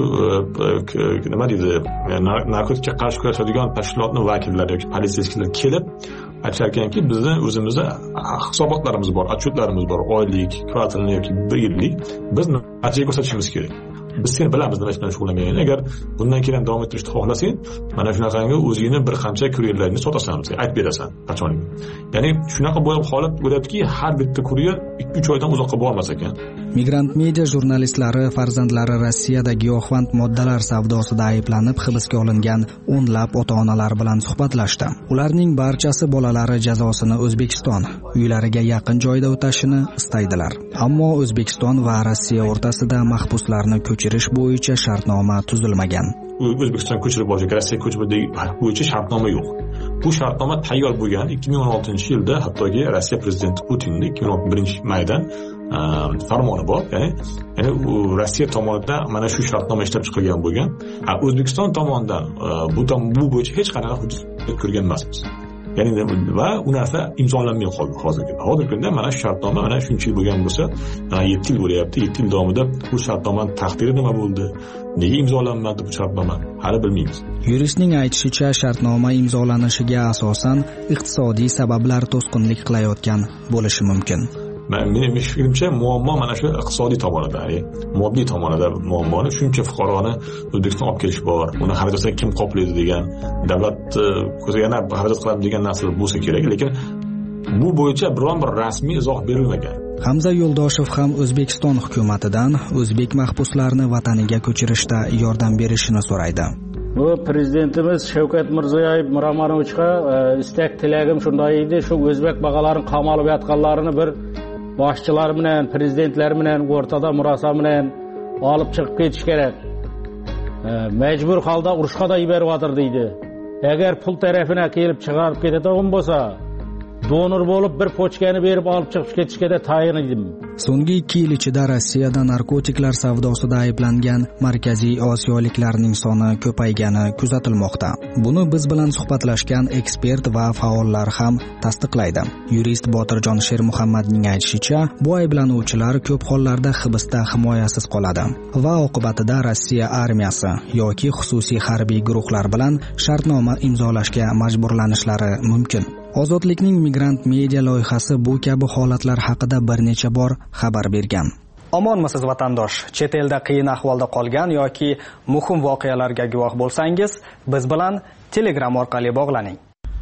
nima deydi, narkotikka qarshi kurashadigan tashkilotning vakillari yoki politsiyachilar kelib aytisharkanki, bizning o'zimizda hisobotlarimiz bor, otчетlarimiz bor, oylik, kvartallik yoki bir yillik. Biz natija ko'rsatishimiz kerak. Biz seni bilamiz nima bilan shug'ullanganingni. Agar bundan keyin davom ettirishni xohlasang, mana shunaqangi o'zingni bir qancha kuryerlarni sotasan, bizga aytib berasan qachonligini. Ya'ni shunaqa bo'lib holat bo'ladiki, har bitta kuryer 2-3 oydan uzoqqa bormas ekan. Migrant media jurnalistlari farzandlari Rossiyada giyohvand moddalar savdosida ayblanib hibsga olingan o'nlab ota-onalar bilan suhbatlashdi. Ularning barchasi bolalari jazosini O'zbekiston, uylariga yaqin joyda o'tashini istaydilar. Ammo O'zbekiston va Rossiya o'rtasida mahbuslarni ko'chirish bo'yicha shartnoma tuzilmagan. O'zbekiston ko'chirib olishga, Rossiya ko'chirib bo'yicha shartnoma yo'q. Bu shartnoma tayyor bo'lgan 2016-yilda, hattoki Rossiya prezidenti Putinning 2011-maydan farmoni bor. Ya'ni Rossiya tomonidan mana shu shartnoma ishlab chiqilgan bo'lgan. O'zbekiston tomonidan bu bo'yicha hech qanaqa hujjat ko'rgan emasmiz. Ya'ni va u narsa imzolanmay qoldi hozirgi kunda. Mana shu shartnoma mana shuncha yil bo'lgan bo'lsa, 7 yil bo'lyapti. 7 yil davomida bu shartnomaning taqdiri nima bo'ldi? Nega imzolanmadi bu shartnoma? Hali bilmaymiz. Yuristning aytishicha, shartnoma imzolanishiga asosan iqtisodiy sabablar to'sqinlik qilayotgan bo'lishi mumkin. Mening fikrimcha, muammo mana shu iqtisodiy tomonida, ya'ni moddiy tomonida muammoni, shuncha fuqaroni O'zbekistonga olib kelish bor. Uni xarajatni kim qoplaydi degan, davlat ko'ziga yana xarajat qiladi degan narsa bo'lsa kerak, lekin bu bo'yicha biron bir rasmiy izoh berilmagan. Hamza Yo'ldoshev ham O'zbekiston hukumatidan o'zbek mahbuslarni vataniga ko'chirishda yordam berishini so'raydi. Bu prezidentimiz Shavkat Mirziyoyev Miromonovichga istak tilagim shunday edi, shu o'zbek bog'alarini qamalib yotganlarini bir boshchilar bilan, prezidentlar bilan o'rtada murosa bilan olib chiqib ketish kerak. Majbur holda urushga da yuboryotir deydi. Agar pul tarafina kelib chiqarib ketadigan bo'lsa, donor bo'lib bir pochkani berib olib chiqib ketishga da tayyor edim. So'nggi 2 yil ichida Rossiyada narkotiklar savdosida ayblangan Markaziy Osiyoliklarning soni ko'paygani kuzatilmoqda. Buni biz bilan suhbatlashgan ekspert va faollar ham tasdiqlaydi. Yurist Botirjon Shermuhammadning aytishicha, bu ayblanuvchilar ko'p hollarda hibsda himoyasiz qoladi va oqibatida Rossiya armiyasi yoki xususiy harbiy guruhlar bilan shartnoma imzolashga majburlanishlari mumkin. Ozodlikning migrant media loyihasi bu kabi holatlar haqida bir necha bor xabar bergan. Omonmisiz vatandosh? Chet elda qiyin ahvolda qolgan yoki muhim voqealarga guvoh bo'lsangiz, biz bilan Telegram orqali bog'laning.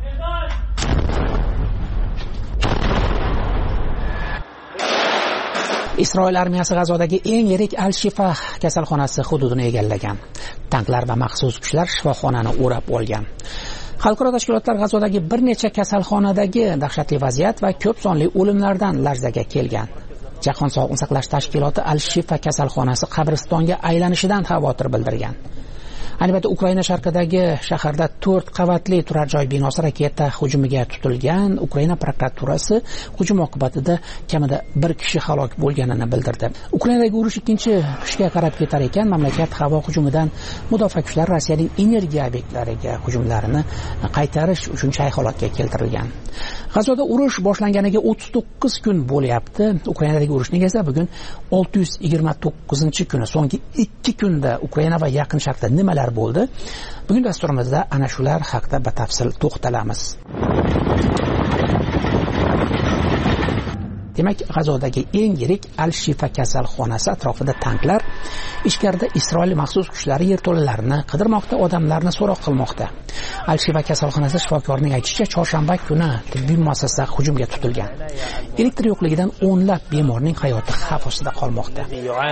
Isroil armiyasi G'azodagi eng yirik Al-Shifa kasalxonasi hududini egallagan. Tanklar va maxsus kuchlar shifoxonani o'rab olgan. Xalqaro tashkilotlar G'azodagi bir necha kasalxonadagi dahshatli vaziyat va ko'p sonli o'limlardan larzaga kelgan. Jahon sog'liqni saqlash tashkiloti Al-Shifa kasalxonasi qabristonga aylanishidan xavotir bildirgan. Albatta, Ukraina sharqidagi shaharda 4 qavatli turar joy binosi raketa hujumiga tutilgan. Ukraina prokuraturasi hujum oqibatida kamida 1 kishi halok bo'lganini bildirdi. Ukrainadagi urush ikkinchi qishga qarab ketar ekan, mamlakat havo hujumidan mudofaa kuchlari Rossiyaning energiya obyektlariga hujumlarini qaytarish uchun shay holatga keltirilgan. G'azoda urush boshlanganiga 39 kun bo'lyapti. Ukrainadagi urushning esa bugun 629-kuni. So'nggi 2 kunda Ukraina va Yaqin Sharqda nimalar bo'ldi? Bugun dasturimizda ana shular haqida batafsil to'xtalamiz. Demak, G'azodagi eng yirik Al-Shifa kasalxonasi atrofida tanklar, ichkarida Isroil maxsus kuchlari yerto'lalarini qidirmoqda, odamlarni so'roq qilmoqda. Al-Shifa kasalxonasi shifokorining aytishicha, chorshanba kuni tibbiy muassasa hujumga tutilgan. Elektr yo'qligidan o'nlab bemorning hayoti xavf ostida qolmoqda.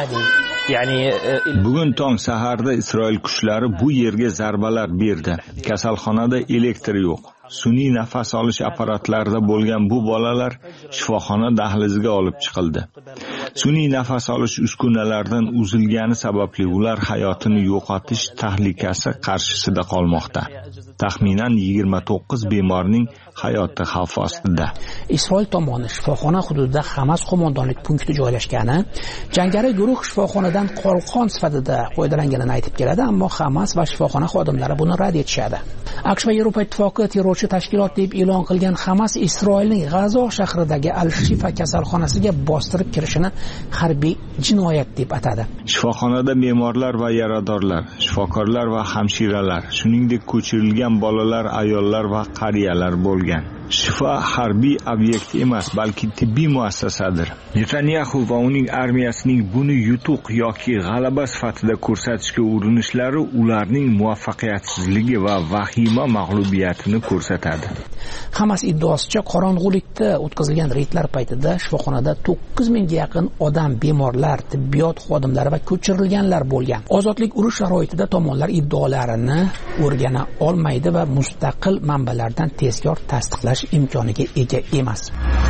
Bugun tong saharda Isroil kuchlari bu yerga zarbalar berdi. Kasalxonada elektr yo'q. Sun'iy nafas olish apparatlarida bo'lgan bu bolalar shifoxona dahliziga olib chiqildi. Sun'iy nafas olish uskunalaridan uzilgani sababli ular hayotini yo'qotish tahlikasi qarshisida qolmoqda. Taxminan 29 bemorning hayoti xavf ostida. Isroil tomoni shifoxona hududida Hamas qo'mondonlik punkti joylashgani, jangari guruh shifoxonadan qolqon sifatida foydalanganini aytib keladi, ammo Hamas va shifoxona xodimlari buni rad etishadi. AQSh va Yevropa ittifoqi terrorchi tashkilot deb e'lon qilgan Hamas Isroilning G'azo shahridagi Al-Shifa kasalxonasiga bostirib kirishini harbiy jinoyat deb atadi. Shifoxonada bemorlar va yaradorlar, shifokorlar va hamshiralar, shuningdek ko'chirilgan bolalar, ayollar va qariyalar bo'lgan. Shifa harbiy obyekt emas, balki tibbiy muassasadir. Netanyahu va uning armiyasining buni yutuq yoki g'alaba sifatida ko'rsatishga urinishlari ularning muvaffaqiyatsizligi va vahima mag'lubiyatini ko'rsatadi. Hamas iddaosicha qorong'ulikda o'tkazilgan reydlar paytida shifoxonada 9000 ga yaqin odam, bemorlar, tibbiyot xodimlari va ko'chirilganlar bo'lgan. Ozodlik urush sharoitida tomonlar iddaolarini o'rgana olmaydi va mustaqil manbalardan tezkor tasdiqlash imkoniga ega emas.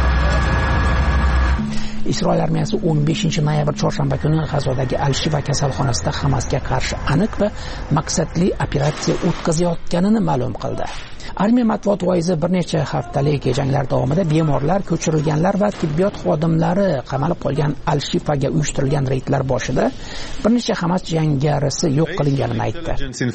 Isroil armiyasi 15 noyabr chorshanba kuni G'azodagi Al-Shifa kasalxonasida Hamasga qarshi aniq va maqsadli operatsiya o'tkazayotganini ma'lum qildi. Armiya matbuot voizi bir necha haftalik janglar davomida bemorlar, ko'chirilganlar va tibbiyot xodimlari qamalib qolgan Al-Shifaga uyushtirilgan reydlar boshida bir necha Hamas jangarisi yo'q qilinganini aytdi.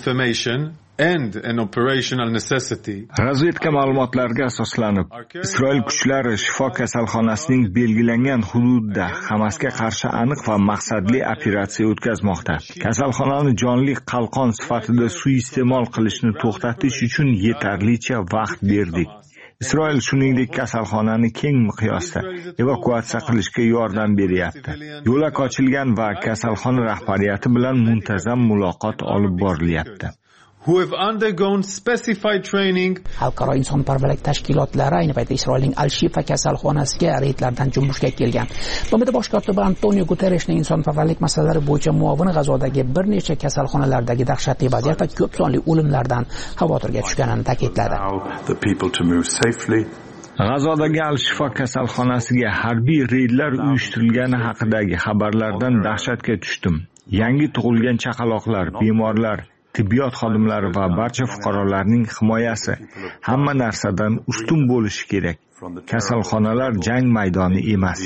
Razvedka ma'lumotlariga asoslanib, Isroil kuchlari Shifa kasalxonasining belgilangan hududida Hamasga qarshi aniq va maqsadli operatsiya o'tkazmoqda. Kasalxonani jonli qalqon sifatida suiiste'mol qilishni to'xtatish uchun yetarlicha vaqt berdik. Isroil shuningdek kasalxonani keng miqyosda evakuatsiya qilishga yordam beryapti. Yo'lak ochilgan va kasalxona rahbariyati bilan muntazam muloqot olib borilyapti. Who have undergone specified training. Xalqaro insonparvarlik tashkilotlari ayni paytda Isroilning Al-Shifa kasalxonasiga reydlardan junbushga kelgan. BMT bosh kotibi Antonio Guterreshning insonparvarlik masalalari bo'yicha muovini G'azodagi bir necha kasalxonalardagi dahshatli vaziyat va ko'p sonli o'limlardan xavotirga tushganini ta'kidladi. G'azodagi Al-Shifa kasalxonasiga harbiy reydlar uyushtirilgani haqidagi xabarlardan dahshatga tushdim. Yangi tug'ilgan chaqaloqlar, bemorlar, tibbiyot xodimlari va barcha fuqarolarning himoyasi hamma narsadan ustun bo'lishi kerak. Kasalxonalar jang maydoni emas.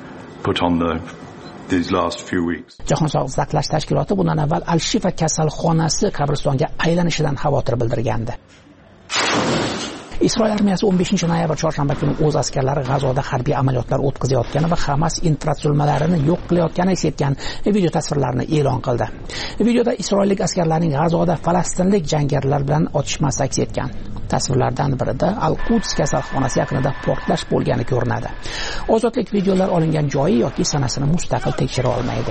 Jahon sog'liqni saqlash tashkiloti bundan avval Al-Shifa kasalxonasi qabristonga aylanishidan xavotir bildirgandi. Isroil armiyasi 15 noyabr chorshanba kuni o'z askarlari G'azoda harbiy amaliyotlar o'tkazayotgani va Hamas infratuzilmalarini yo'q qilayotgani aks etgan video tasvirlarini e'lon qildi. Videoda isroillik askarlarning G'azoda falastinlik jangarilar bilan otishmasi aks etgan. Tasvirlardan birida Al-Quds kasalxonasi yaqinida portlash bo'lgani ko'rinadi. Ozodlik videolar olingan joyi yoki sanasini mustaqil tekshira olmaydi.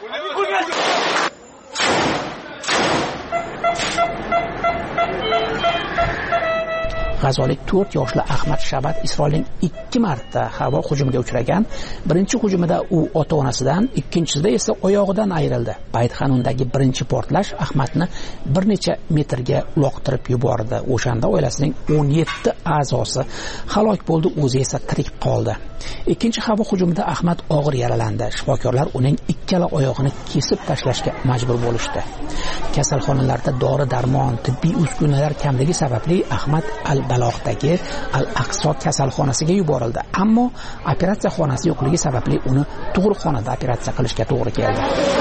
G'azolik 4 yoshli Ahmad Shabat Isroilning 2 marta havo hujumiga uchragan. Birinchi hujumida u ota-onasidan, ikkinchisida esa oyog'idan ayrildi. Bayt-Xanundagi birinchi portlash Ahmadni bir necha metrga uloqtirib yubordi. O'shanda oilasining 17 a'zosi halok bo'ldi, o'zi esa tirik qoldi. Ikkinchi havo hujumida Ahmad og'ir yaralandi. Shifokorlar uning ikkala oyog'ini kesib tashlashga majbur bo'lishdi. Kasalxonalarda dori-darmon, tibbiy uskunalar kamligi sababli Ahmad Al-Baloxdagi Al-Aqso kasalxonasiga yuborildi. Ammo operatsiya xonasi yo'qligi sababli uni tug'ruqxonada operatsiya qilishga to'g'ri keldi.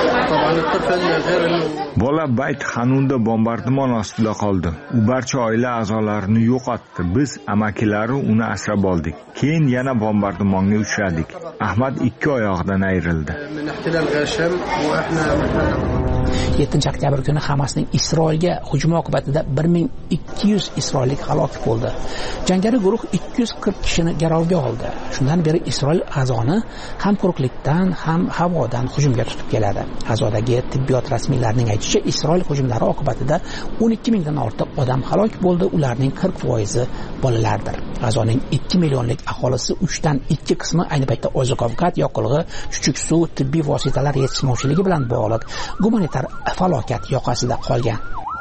Bola Bayt-Xanunda bombardimon ostida qoldi. U barcha oila a'zolarini yo'qotdi. Biz amakilari uni asrab oldik. Keyin yana bombardimonga uchradik. Ahmad ikki oyog'idan ayrildi. 7 oktyabr kuni Hamasning Isroilga hujumi oqibatida 1200 isroillik halok bo'ldi. Jangari guruh 240 kishini garovga oldi. Shundan beri Isroil G'azoni ham quruqlikdan, ham havodan hujumga tutib keladi. G'azodagi tibbiyot rasmiylarining aytishicha, Isroil hujumlari oqibatida 12 mingdan ortiq odam halok bo'ldi, ularning 40% bolalardir. G'azoning 2 millionlik aholisi 3 dan 2 qismi ayni paytda oziq-ovqat, yoqilg'i, chuchuk suv, tibbiy vositalar yetishmovchiligi bilan bog'liq gumanitar falokat yoqasida qolgan.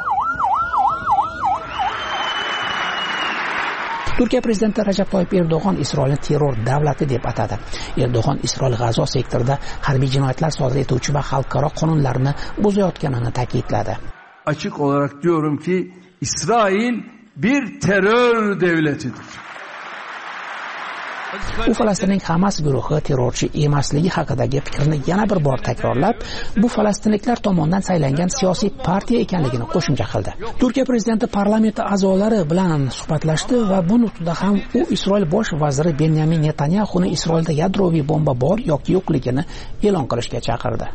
Turkiya prezidenti Rajab Toyyib Erdo'g'on Isroilni terror davlati deb atadi. Erdo'g'on Isroil G'azo sektorida harbiy jinoyatlar sodir etuvchi va xalqaro qonunlarni buzayotganini ta'kidladi. Açık olarak diyorum ki İsrail bir terör devletidir. U Falastinning Hamas guruhi terrorchi emasligi haqidagi fikrni yana bir bor takrorlab, bu falastinliklar tomonidan saylangan siyosiy partiya ekanligini qo'shimcha qildi. Turkiya prezidenti parlament a'zolari bilan suhbatlashdi va bu nutqda ham u Isroil bosh vaziri Benyamin Netanyahuni Isroilda yadroviy bomba bor yoki yo'qligini e'lon qilishga chaqirdi.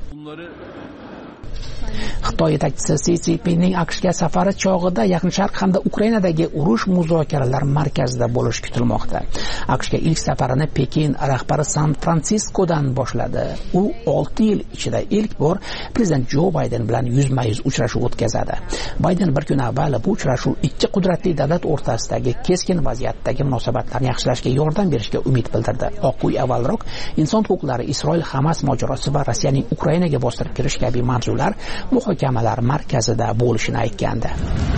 Xitoy yetakchisi Si Szinpinning AQShga safari chog'ida Yaqin Sharq hamda Ukrainadagi urush muzokaralar markazida bo'lishi kutilmoqda. AQShga ilk safarini Pekin rahbari San-Fransiskodan boshladi. U 6 yil ichida ilk bor prezident Jo Bayden bilan yuzma-yuz uchrashuv o'tkazadi. Bayden bir kun avval bu uchrashuv ikki qudratli davlat o'rtasidagi keskin vaziyatdagi munosabatlarni yaxshilashga yordam berishga umid bildirdi. Oq uy avvalroq inson huquqlari, Isroil Hamas mojarosi va Rossiyaning Ukrainaga bostirib kirish kabi mavzular muhokamalar markazida bo'lishini aytgandi.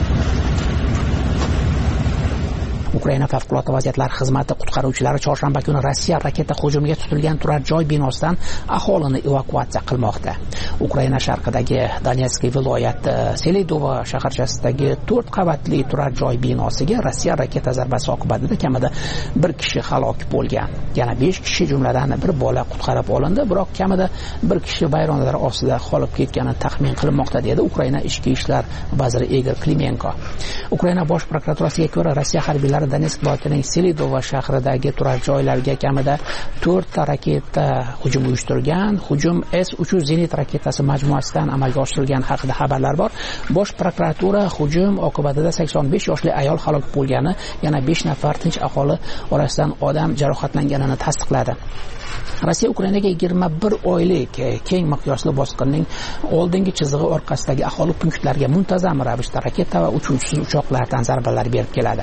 Ukraina favqulodda vaziyatlar xizmati qutqaruvchilari chorshanba kuni Rossiya raketa hujumiga tutilgan turar joy binosidan aholini evakuatsiya qilmoqda. Ukraina sharqidagi Donetsk viloyati Seledovo shaharchasidagi 4 qavatli turar joy binosiga Rossiya raketa zarbasi oqibatida kamida 1 kishi halok bo'lgan. Yana 5 kishi jumladan bir bola qutqarib olindi, biroq kamida 1 kishi vayronalar ostida qolib ketgani taxmin qilinmoqda, dedi Ukraina ichki ishlar vaziri Igor Klimenko. Ukraina bosh prokuraturasiga ko'ra, Rossiya harbiylari Donetsk viloyatining Seledovo shahridagi turar joylarga kamida 4 ta raketa hujum uyushtirgan. Hujum S-300 zenit raketasi majmuasidan amalga oshirilgani haqida xabarlar bor. Bosh prokuratura hujum oqibatida 85 yoshli ayol halok bo'lgani, yana 5 nafar tinch aholi orasidan odam jarohatlanganini tasdiqladi. Rossiya Ukrainaga 21 oylik keng miqyosli bosqinning oldingi chizig'i orqasidagi aholi punktlariga muntazam ravishda raketa va uchuvchisiz uchoqlardan zarbalar berib keladi.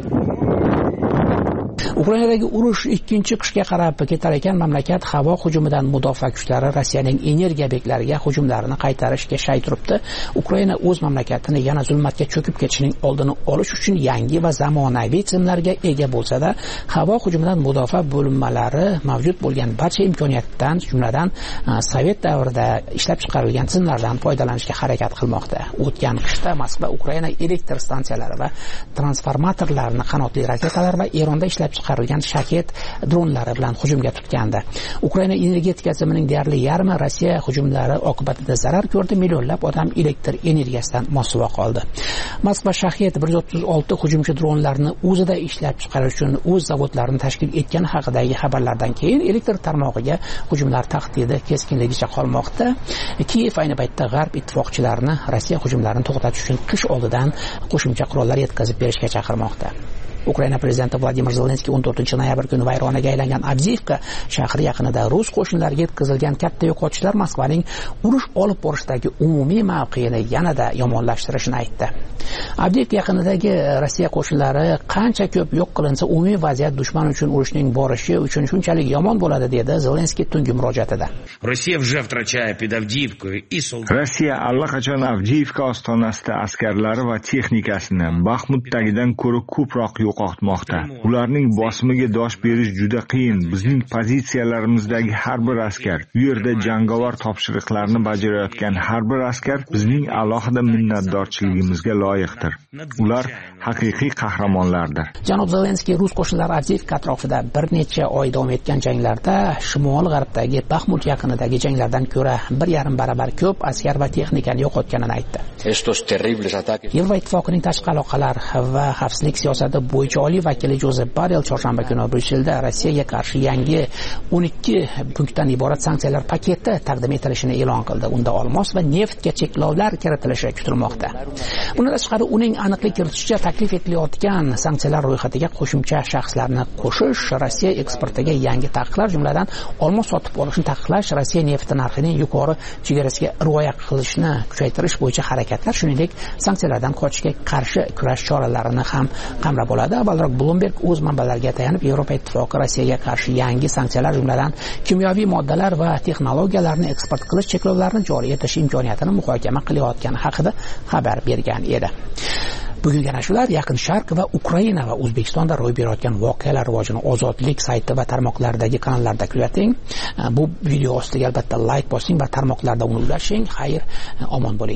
Ukrainadagi urush ikkinchi qishga qarab ketar ekan, mamlakat havo hujumidan mudofaa kuchlari Rossiyaning energiya beklariga hujumlarini qaytarishga shay turibdi. Ukraina o'z mamlakatini yana zulmatga cho'kib ketishining oldini olish uchun yangi va zamonaviy tizimlarga ega bo'lsa-da, havo hujumidan mudofaa bo'linmalari mavjud bo'lgan barcha imkoniyatdan, jumladan Sovet davrida ishlab chiqarilgan tizimlardan foydalanishga harakat qilmoqda. O'tgan qishda Moskva Ukraina elektr stansiyalari va transformatorlarini qanotli raketalar va Eronda ishlab chiqarilgan shaket dronlari bilan hujumga tutgandi. Ukraina energetika tizimining deyarli yarmi Rossiya hujumlari oqibatida zarar ko'rdi, millionlab odam elektr energiyasidan mosuvo qoldi. Moskva shaket 136 hujumchi dronlarni o'zida ishlab chiqarish uchun o'z zavodlarini tashkil etgani haqidagi xabarlardan keyin elektr tarmog'iga hujumlar tahdidi keskinligicha qolmoqda. Kiyev ayni paytda G'arb ittifoqchilarini Rossiya hujumlarini to'xtatish uchun qish oldidan qo'shimcha qurollar yetkazib berishga chaqirmoqda. Ukraina prezidenti Vladimir Zelenskiy 14-noyabr kuni vayronaga aylangan Avdiivka shahri yaqinida rus qo'shinlariga yetkazilgan katta yo'qotishlar Moskvaning urush olib borishdagi umumiy mavqeini yanada yomonlashtirishini aytdi. Avdiivka yaqinidagi Rossiya qo'shinlari qancha ko'p yo'q qilinsa, umumiy vaziyat dushman uchun urushning borishi uchun shunchalik yomon bo'ladi, dedi Zelenskiy tungi murojaatida. Rossiya allaqachon Avdiivka ostonasida askarlari va texnikasini Baxmutdagidan ko'ra ko'proq yo'qotmoqda. Ularning bosimiga dosh berish juda qiyin. Bizning pozitsiyalarimizdagi har bir askar, u yerda jangovar topshiriqlarni bajarayotgan har bir askar bizning alohida minnatdorchiligimizga loyiqdir. Ular haqiqiy qahramonlardir. Janob Zelenskiy rus qo'shinlari Avdiivka atrofida bir necha oy davom etgan janglarda shimol-g'arbdagi Baxmut yaqinidagi janglardan ko'ra 1,5 barobar ko'p askar va texnikani yo'qotganini aytdi. Yevropa ittifoqining tashqi aloqalar va xavfsizlik siyosati bo'yicha oliy vakili Jozef Borrell chorshanba kuni Bryusselda Rossiyaga qarshi yangi 12 punktdan iborat sanksiyalar paketi taqdim etilishini e'lon qildi. Unda olmos va neftga cheklovlar kiritilishi kutilmoqda. Bundan tashqari uning aniqlik kiritishicha taklif etilayotgan sanksiyalar ro'yxatiga qo'shimcha shaxslarni qo'shish, Rossiya eksportiga yangi taqiqlar, jumladan olmos sotib olishni taqiqlash, Rossiya nefti narxining yuqori chegarasiga rioya qilishni kuchaytirish bo'yicha harakatlar, shuningdek sanksiyalardan qochishga qarshi kurash choralarini ham qamrab oladi. Avvalroq Bloomberg o'z manbalariga tayanib Yevropa Ittifoqi Rossiyaga qarshi yangi sanksiyalar, jumladan kimyoviy moddalar va texnologiyalarni eksport qilish cheklovlarini joriy etish imkoniyatini muhokama qilayotgani haqida xabar bergan edi. Bugungi shular Yaqin Sharq va Ukraina va O'zbekistonda ro'y berayotgan voqealar rivojini Ozodlik sayti va tarmoqlardagi kanallarda kuzating. Bu video ostiga albatta like bosing va tarmoqlarda uni ulashing. Xayr, omon bo'ling.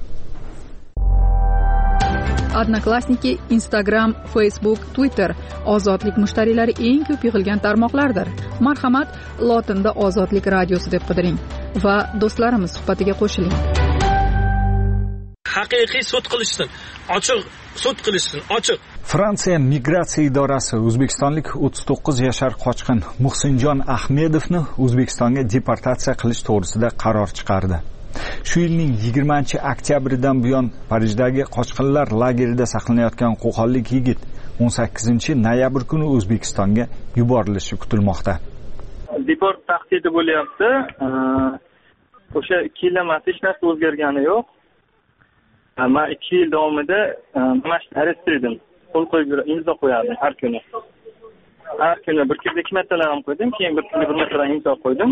Odnoklassniki, Instagram, Facebook, Twitter ozodlik mushtariylari eng ko'p yig'ilgan tarmoqlardir. Marhamat, lotinda Ozodlik radiosi deb qidiring va do'stlarimiz suhbatiga qo'shiling. Haqiqiy sud qilishsin, ochiq sud qilishsin, ochiq. Fransiya migratsiya idorasi o'zbekistonlik 39 yashar qochqin Muhsinjon Ahmedovni O'zbekistonga deportatsiya qilish to'g'risida qaror chiqardi. Shu yilning 20-oktyabridan buyon Parijdagi qochqinlar lagerida saqlanayotgan qo'qonlik yigit 18-noyabr kuni O'zbekistonga yuborilishi kutilmoqda. Deport tahdidi bo'lyapti. O'sha 2 yil emas, hech narsa o'zgargani yo'q. Men 2 yil davomida mana shu arest edim. Qo'l qo'yib imzo qo'yadim har kuni. Har kuni bir kunda 2 martalar ham qo'ydim, keyin bir kunda 1 martalar imzo qo'ydim.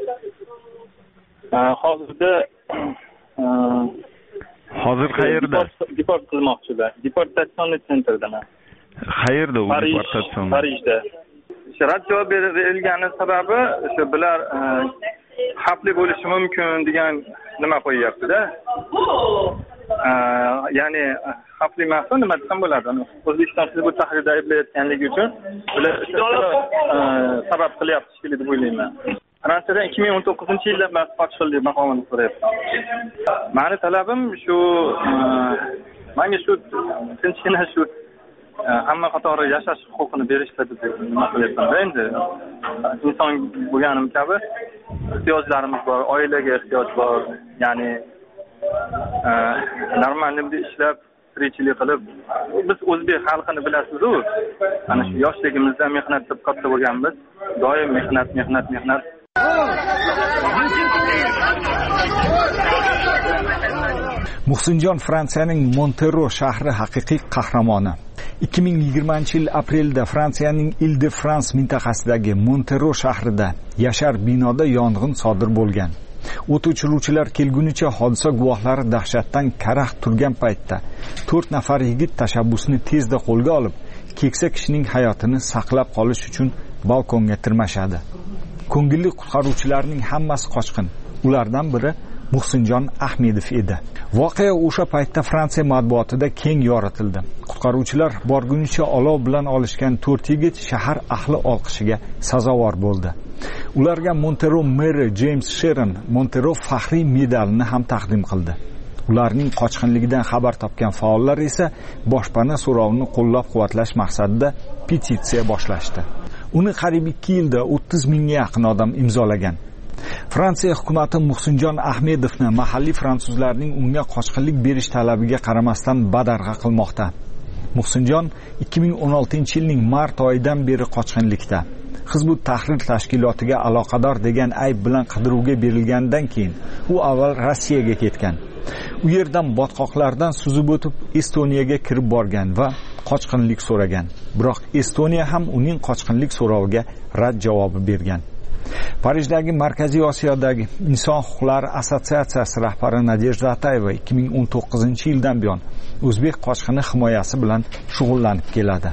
Hozir qayerda? Deport qilmoqchilar. Deportatsion sentrdaman. Qayerda u deportatsion? Parijda. Rad javob berilgani sababi o'sha bular xavfli bo'lishi mumkin degan nima qo'yyapti-da. Ya'ni xavfli emas, nima desam bo'ladi? O'zbekiston sizni bu tahrirda ayblayotganligi uchun bular sabab qilyapti shekilli deb o'ylayman. Fransiyada 2019-yilda qochqinlik maqomini so'rayapman. Meni talabim shu, menga shu tinchgina shu hamma qatori yashash huquqini berishdi deb nima qilyapman. Endi inson bo'lganim kabi ehtiyojlarimiz bor, oilaga ehtiyoj bor. Ya'ni normalda ishlab, tirikchilik qilib, biz o'zbek xalqini bilasiz-ku. Ana shu yoshligimizda mehnat qilib katta bo'lganmiz. Doim mehnat. Muhsinjon Fransiyaning Montero shahri haqiqiy qahramoni. 2020-yil aprelda Fransiyaning Ile-de-France mintaqasidagi Montero shahrida yashar binoda yong'in sodir bo'lgan. O't o'chiruvchilar kelgunicha hodisa guvohlari dahshatdan karaxt turgan paytda 4 nafar yigit tashabbusni tezda qo'lga olib, keksa kishining hayotini saqlab qolish uchun balkonga tirmashadi. Ko'ngilli qutqaruvchilarning hammasi qochqin. Ulardan biri Muhsinjon Ahmedov edi. Voqea o'sha paytda Fransiya matbuotida keng yoritildi. Qutqaruvchilar borgunicha olov bilan olishgan 4 yigit shahar ahli olqishiga sazovor bo'ldi. Ularga Montero meri James Sheron Montero faxriy medalini ham taqdim qildi. Ularning qochqinligidan xabar topgan faollar esa boshpana so'rovini qo'llab-quvvatlash maqsadida petitsiya boshlashdi. Uni qariyb 2 yilda 30 mingga yaqin odam imzolagan. Fransiya hukumati Muhsinjon Ahmedovni mahalliy fransuzlarning unga qochqinlik berish talabiga qaramasdan badarg'a qilmoqda. Muhsinjon 2016-yilning mart oyidan beri qochqinlikda. Hizbut Tahrir tashkilotiga aloqador degan ayb bilan qidiruvga berilgandan keyin u avval Rossiyaga ketgan. U yerdan botqoqlardan suzib o'tib Estoniyaga kirib borgan va qochqinlik so'ragan. Biroq Estoniya ham uning qochqinlik so'roviga rad javobi bergan. Parijdagi Markaziy Osiyodagi Inson huquqlari assotsiatsiyasi rahbari Nadejda Atayeva 2019-yildan buyon o'zbek qochqini himoyasi bilan shug'ullanib keladi.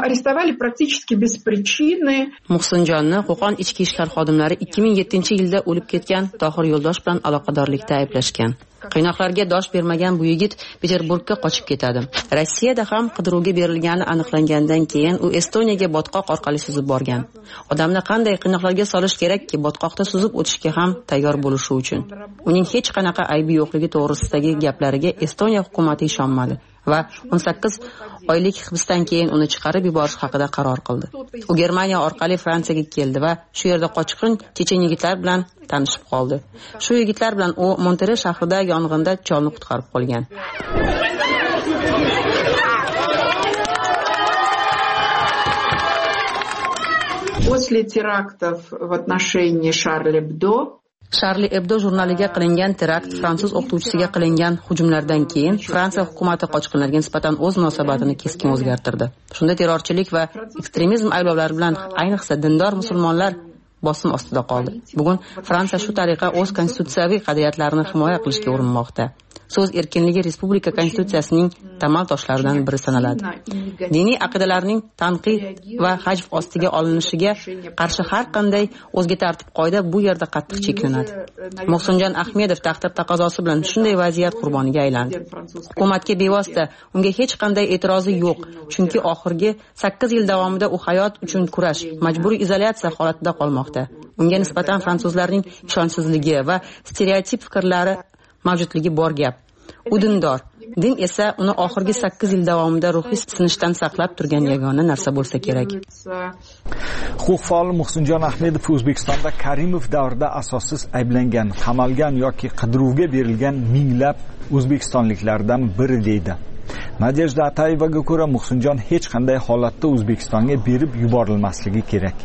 Muhsinjonni Qo'qon ichki ishlar xodimlari 2007-yilda o'lib ketgan Tohir Yo'ldosh bilan aloqadorlikda ayblashgan. Qiynoqlarga dosh bermagan bu yigit Peterburgga qochib ketadi. Rossiyada ham qidiruvga berilgani aniqlangandan keyin u Estoniyaga botqoq orqali suzib borgan. Odamni qanday qiynoqlarga solish kerakki, botqoqda suzib o'tishga ham tayyor bo'lishi uchun. Uning hech qanaqa aybi yo'qligi to'g'risidagi gaplariga Estoniya hukumati ishonmadi. va 18 oylik hibsdan keyin uni chiqarib yuborish haqida qaror qildi. U Germaniya orqali Fransiyaga keldi va shu yerda qochqin chechen yigitlar bilan tanishib qoldi. Shu yigitlar bilan u Monterey shahrida yong'inda cholni qutqarib qolgan. После терактов в отношении Шарли Эбдо Charlie Hebdo jurnaliga qilingan terakt, fransuz o'qituvchisiga qilingan hujumlardan keyin Fransiya hukumati qochqinlarga nisbatan o'z munosabatini keskin o'zgartirdi. Shunda terrorchilik va ekstremizm ayblovlari bilan ayniqsa dindor musulmonlar bosim ostida qoldi. Bugun Fransiya shu tariqa o'z konstitutsiyaviy qadriyatlarini himoya qilishga urinmoqda. So'z erkinligi respublika konstitutsiyasining tamal toshlaridan biri sanaladi. Diniy aqidalarning tanqid va hajv ostiga olinishiga qarshi har qanday o'zga tartib-qoida bu yerda qattiq cheklanadi. Muhsinjon Ahmedov taqdir taqozosi bilan shunday vaziyat qurboniga aylandi. Hukumatga bevosita unga hech qanday e'tirozi yo'q, chunki oxirgi 8 yil davomida u hayot uchun kurash, majburiy izolyatsiya holatida qolmoqda. Unga nisbatan fransuzlarning ishonchsizligi va stereotip fikrlari mavjudligi bor gap. U dindor. Din esa uni oxirgi 8 yil davomida ruhiy sinishdan saqlab turgan yagona narsa bo'lsa kerak. Huquq faoli Muhsinjon Ahmedov O'zbekistonda Karimov davrida asossiz ayblangan, qamalgan yoki qidiruvga berilgan minglab o'zbekistonliklardan biri deydi. Nadejda Atayevaga ko'ra Muhsinjon hech qanday holatda O'zbekistonga berib yuborilmasligi kerak.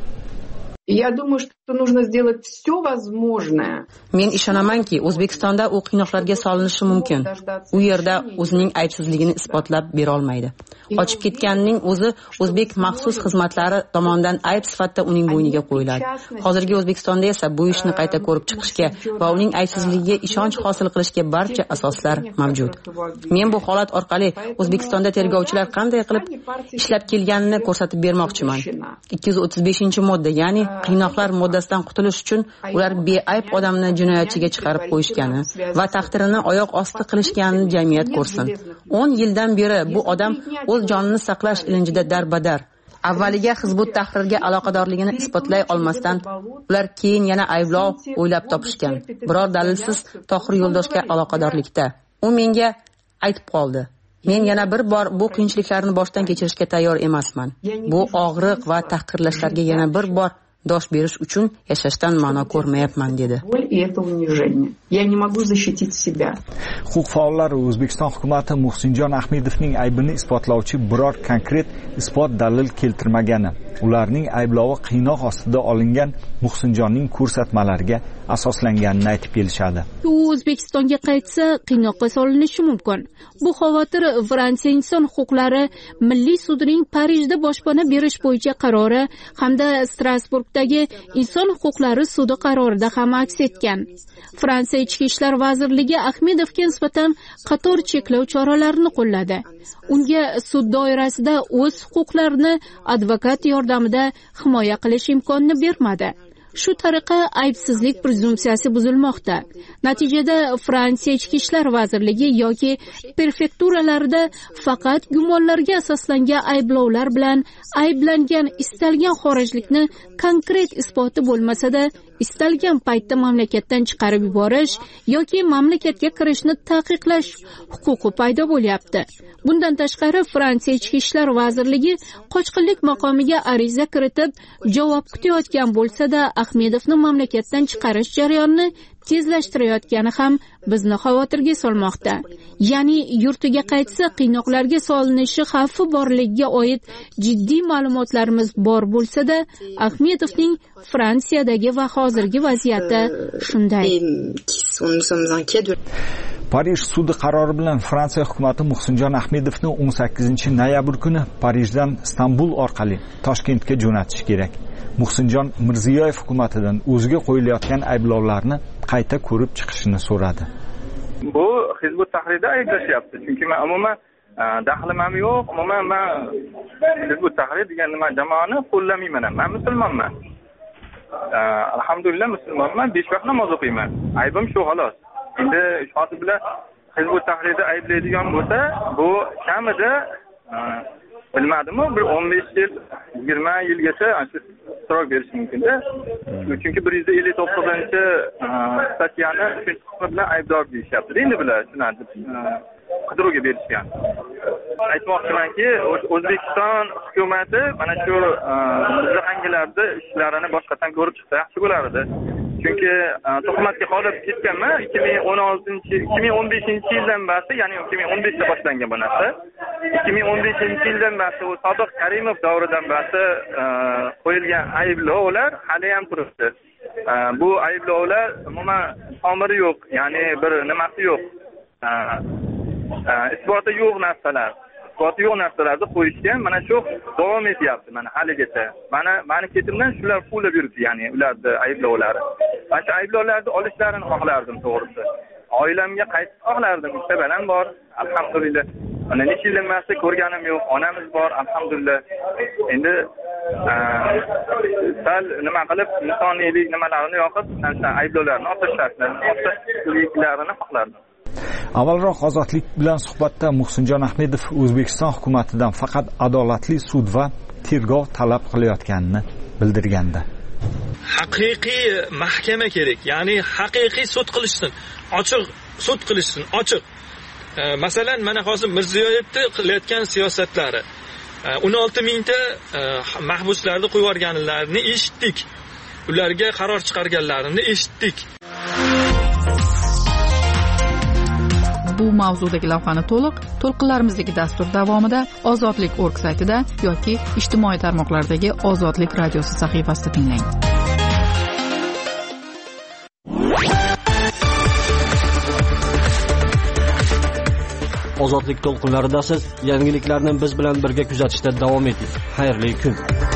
Я думаю, что нужно сделать все возможное. Men ishonamanki, O'zbekistonda u qiynoqlarga solinishi mumkin. U yerda o'zining aybsizligini isbotlab bera olmaydi. Qochib ketganining o'zi o'zbek maxsus xizmatlari tomonidan ayb sifatida uning bo'yniga qo'yiladi. Hozirgi O'zbekistonda esa bu ishni qayta ko'rib chiqishga va uning aybsizligiga ishonch hosil qilishga barcha asoslar mavjud. Men bu holat orqali O'zbekistonda tergovchilar qanday qilib ishlab kelganini ko'rsatib bermoqchiman. 235-modda, ya'ni qiynoqlar moddasidan qutulish uchun ular beayb odamni jinoyatchiga chiqarib qo'yishgani va taqdirini oyoq osti qilishganini jamiyat ko'rsin. 10 yildan beri bu odam o'z jonini saqlash ilinjida darbadar. Avvaliga Hizbut Tahrirga aloqadorligini isbotlay olmasdan, ular keyin yana ayblov o'ylab topishgan. Biror dalilsiz Tohir Yo'ldoshga aloqadorlikda. U menga aytib qoldi. Men yana bir bor bu qiyinchiliklarni boshdan kechirishga tayyor emasman. Bu og'riq va tahqirlashlarga yana bir bor dosh berish uchun yashashdan ma'no ko'rmayapman dedi. Huquq faollari O'zbekiston hukumati Muhsinjon Ahmedovning aybini isbotlovchi biror konkret isbot dalil keltirmagani, ularning ayblovi qiynoq ostida olingan Muhsinjonning ko'rsatmalariga asoslanganini aytib kelishadi. U O'zbekistonga qaytsa, qiynoqqa solinishi mumkin. Bu xavotir Fransiya inson huquqlari milliy sudining Parijda boshpana berish bo'yicha qarori hamda Strasburgdagi inson huquqlari sudi qarorida ham aks etgan. Fransiya ichki ishlar vazirligi Ahmedovga nisbatan qator cheklov choralarini qo'lladi. Unga sud doirasida o'z huquqlarini advokat yordamida himoya qilish imkonini bermadi. Shu tariqa aybsizlik prezumpsiyasi buzilmoqda. Natijada Fransiya ichki ishlar vazirligi yoki prefekturalarida faqat gumonlarga asoslangan ayblovlar bilan ayblangan istalgan xorijlikni konkret isboti bo'lmasa-da, istalgan paytda mamlakatdan chiqarib yuborish yoki mamlakatga kirishni taqiqlash huquqi paydo bo'lyapti. Bundan tashqari Fransiya ichki ishlar vazirligi qochqinlik maqomiga ariza kiritib javob kutayotgan bo'lsa-da, Ahmedovni mamlakatdan chiqarish jarayonini tezlashtirayotgani ham bizni xavotirga solmoqda. Ya'ni yurtiga qaytsa qiynoqlarga solinishi xavfi borligiga oid jiddiy ma'lumotlarimiz bor bo'lsa-da, Ahmedovning Fransiyadagi va hozirgi vaziyati shunday. Parij sudi qarori bilan Fransiya hukumati Muhsinjon Ahmedovni 18-noyabr kuni Parijdan Istanbul orqali Toshkentga jo'natishi kerak. Muhsinjon Mirziyoyev hukumatidan o'ziga qo'yilayotgan ayblovlarni qayta ko'rib chiqishini so'radi. Bu Hizbut Tahrirda ayblashyapti. Chunki men umuman daxlim ham yo'q. Umuman men Hizbut Tahrir degan nima jamoani qo'llamayman. Men musulmonman. Alhamdulillah musulmonman, 5 vaqt namoz o'qiyman. Aybim shu xolos. Endi hozir bilan Hizbut Tahrirda ayblaydigan bo'lsa, bu kamida bilmadim-ku, bir 15 yil, 20 yilgacha istirok berish mumkin-da. Chunki 159-statyani bilan aybdor deyishyapti. Endi bular shuni qidiruvga berishgan. aytmoqchimanki, O'zbekiston hukumati mana shu jahongilarda ishlarini boshqatdan ko'rib chiqsa yaxshi bo'lardi. Chunki tuhmatga qolib ketganman 2015 yildan boshlab, ya'ni 2015 da boshlangan bu narsa. 2015 yildan boshlab u Sodiq Karimov davridan boshlab qo'yilgan ayblovlar hali ham turibdi. Bu ayblovlar umuman tomiri yo'q, ya'ni bir nimasi yo'q. Isboti yo'q narsalar. Isboti yo'q narsalarni qo'yishgan mana shu davom etyapti mana haligacha. Mani ketimdan shular qo'llab yuribdi, ya'ni ularning ayblovlari. Mana shu ayblovlarni olishlarini xohlardim to'g'risi. Oilamga qaytib xohlardim. Bitta balam bor, alhamdulillah. Mana necha yildan beri ko'rganim yo'q, onamiz bor, alhamdulillah. Endi sal nima qilib insoniylik nimalarini yoqib, ana ayblovlarni ortishlarini xohlardim. Avvalroq Ozodlik bilan suhbatda Muhsinjon Ahmedov O'zbekiston hukumatidan faqat adolatli sud va tergov talab qilayotganini bildirgandi. Haqiqiy mahkama kerak, ya'ni haqiqiy sud qilishsin, ochiq sud qilishsin, ochiq. Masalan, mana hozir Mirziyoyevning qilayotgan siyosatlari 16 mingta mahbuslarni qo'yib yuborganlarini eshitdik. Ularga qaror chiqarganlarini eshitdik. Bu mavzudagi lavhani to'lqinlarimizdagi dastur davomida Ozodlik.org saytida yoki ijtimoiy tarmoqlardagi Ozodlik radiosi sahifasida tinglang. Ozodlik to'lqinlarida siz yangiliklarni biz bilan birga kuzatishda davom eting. Xayrli kun.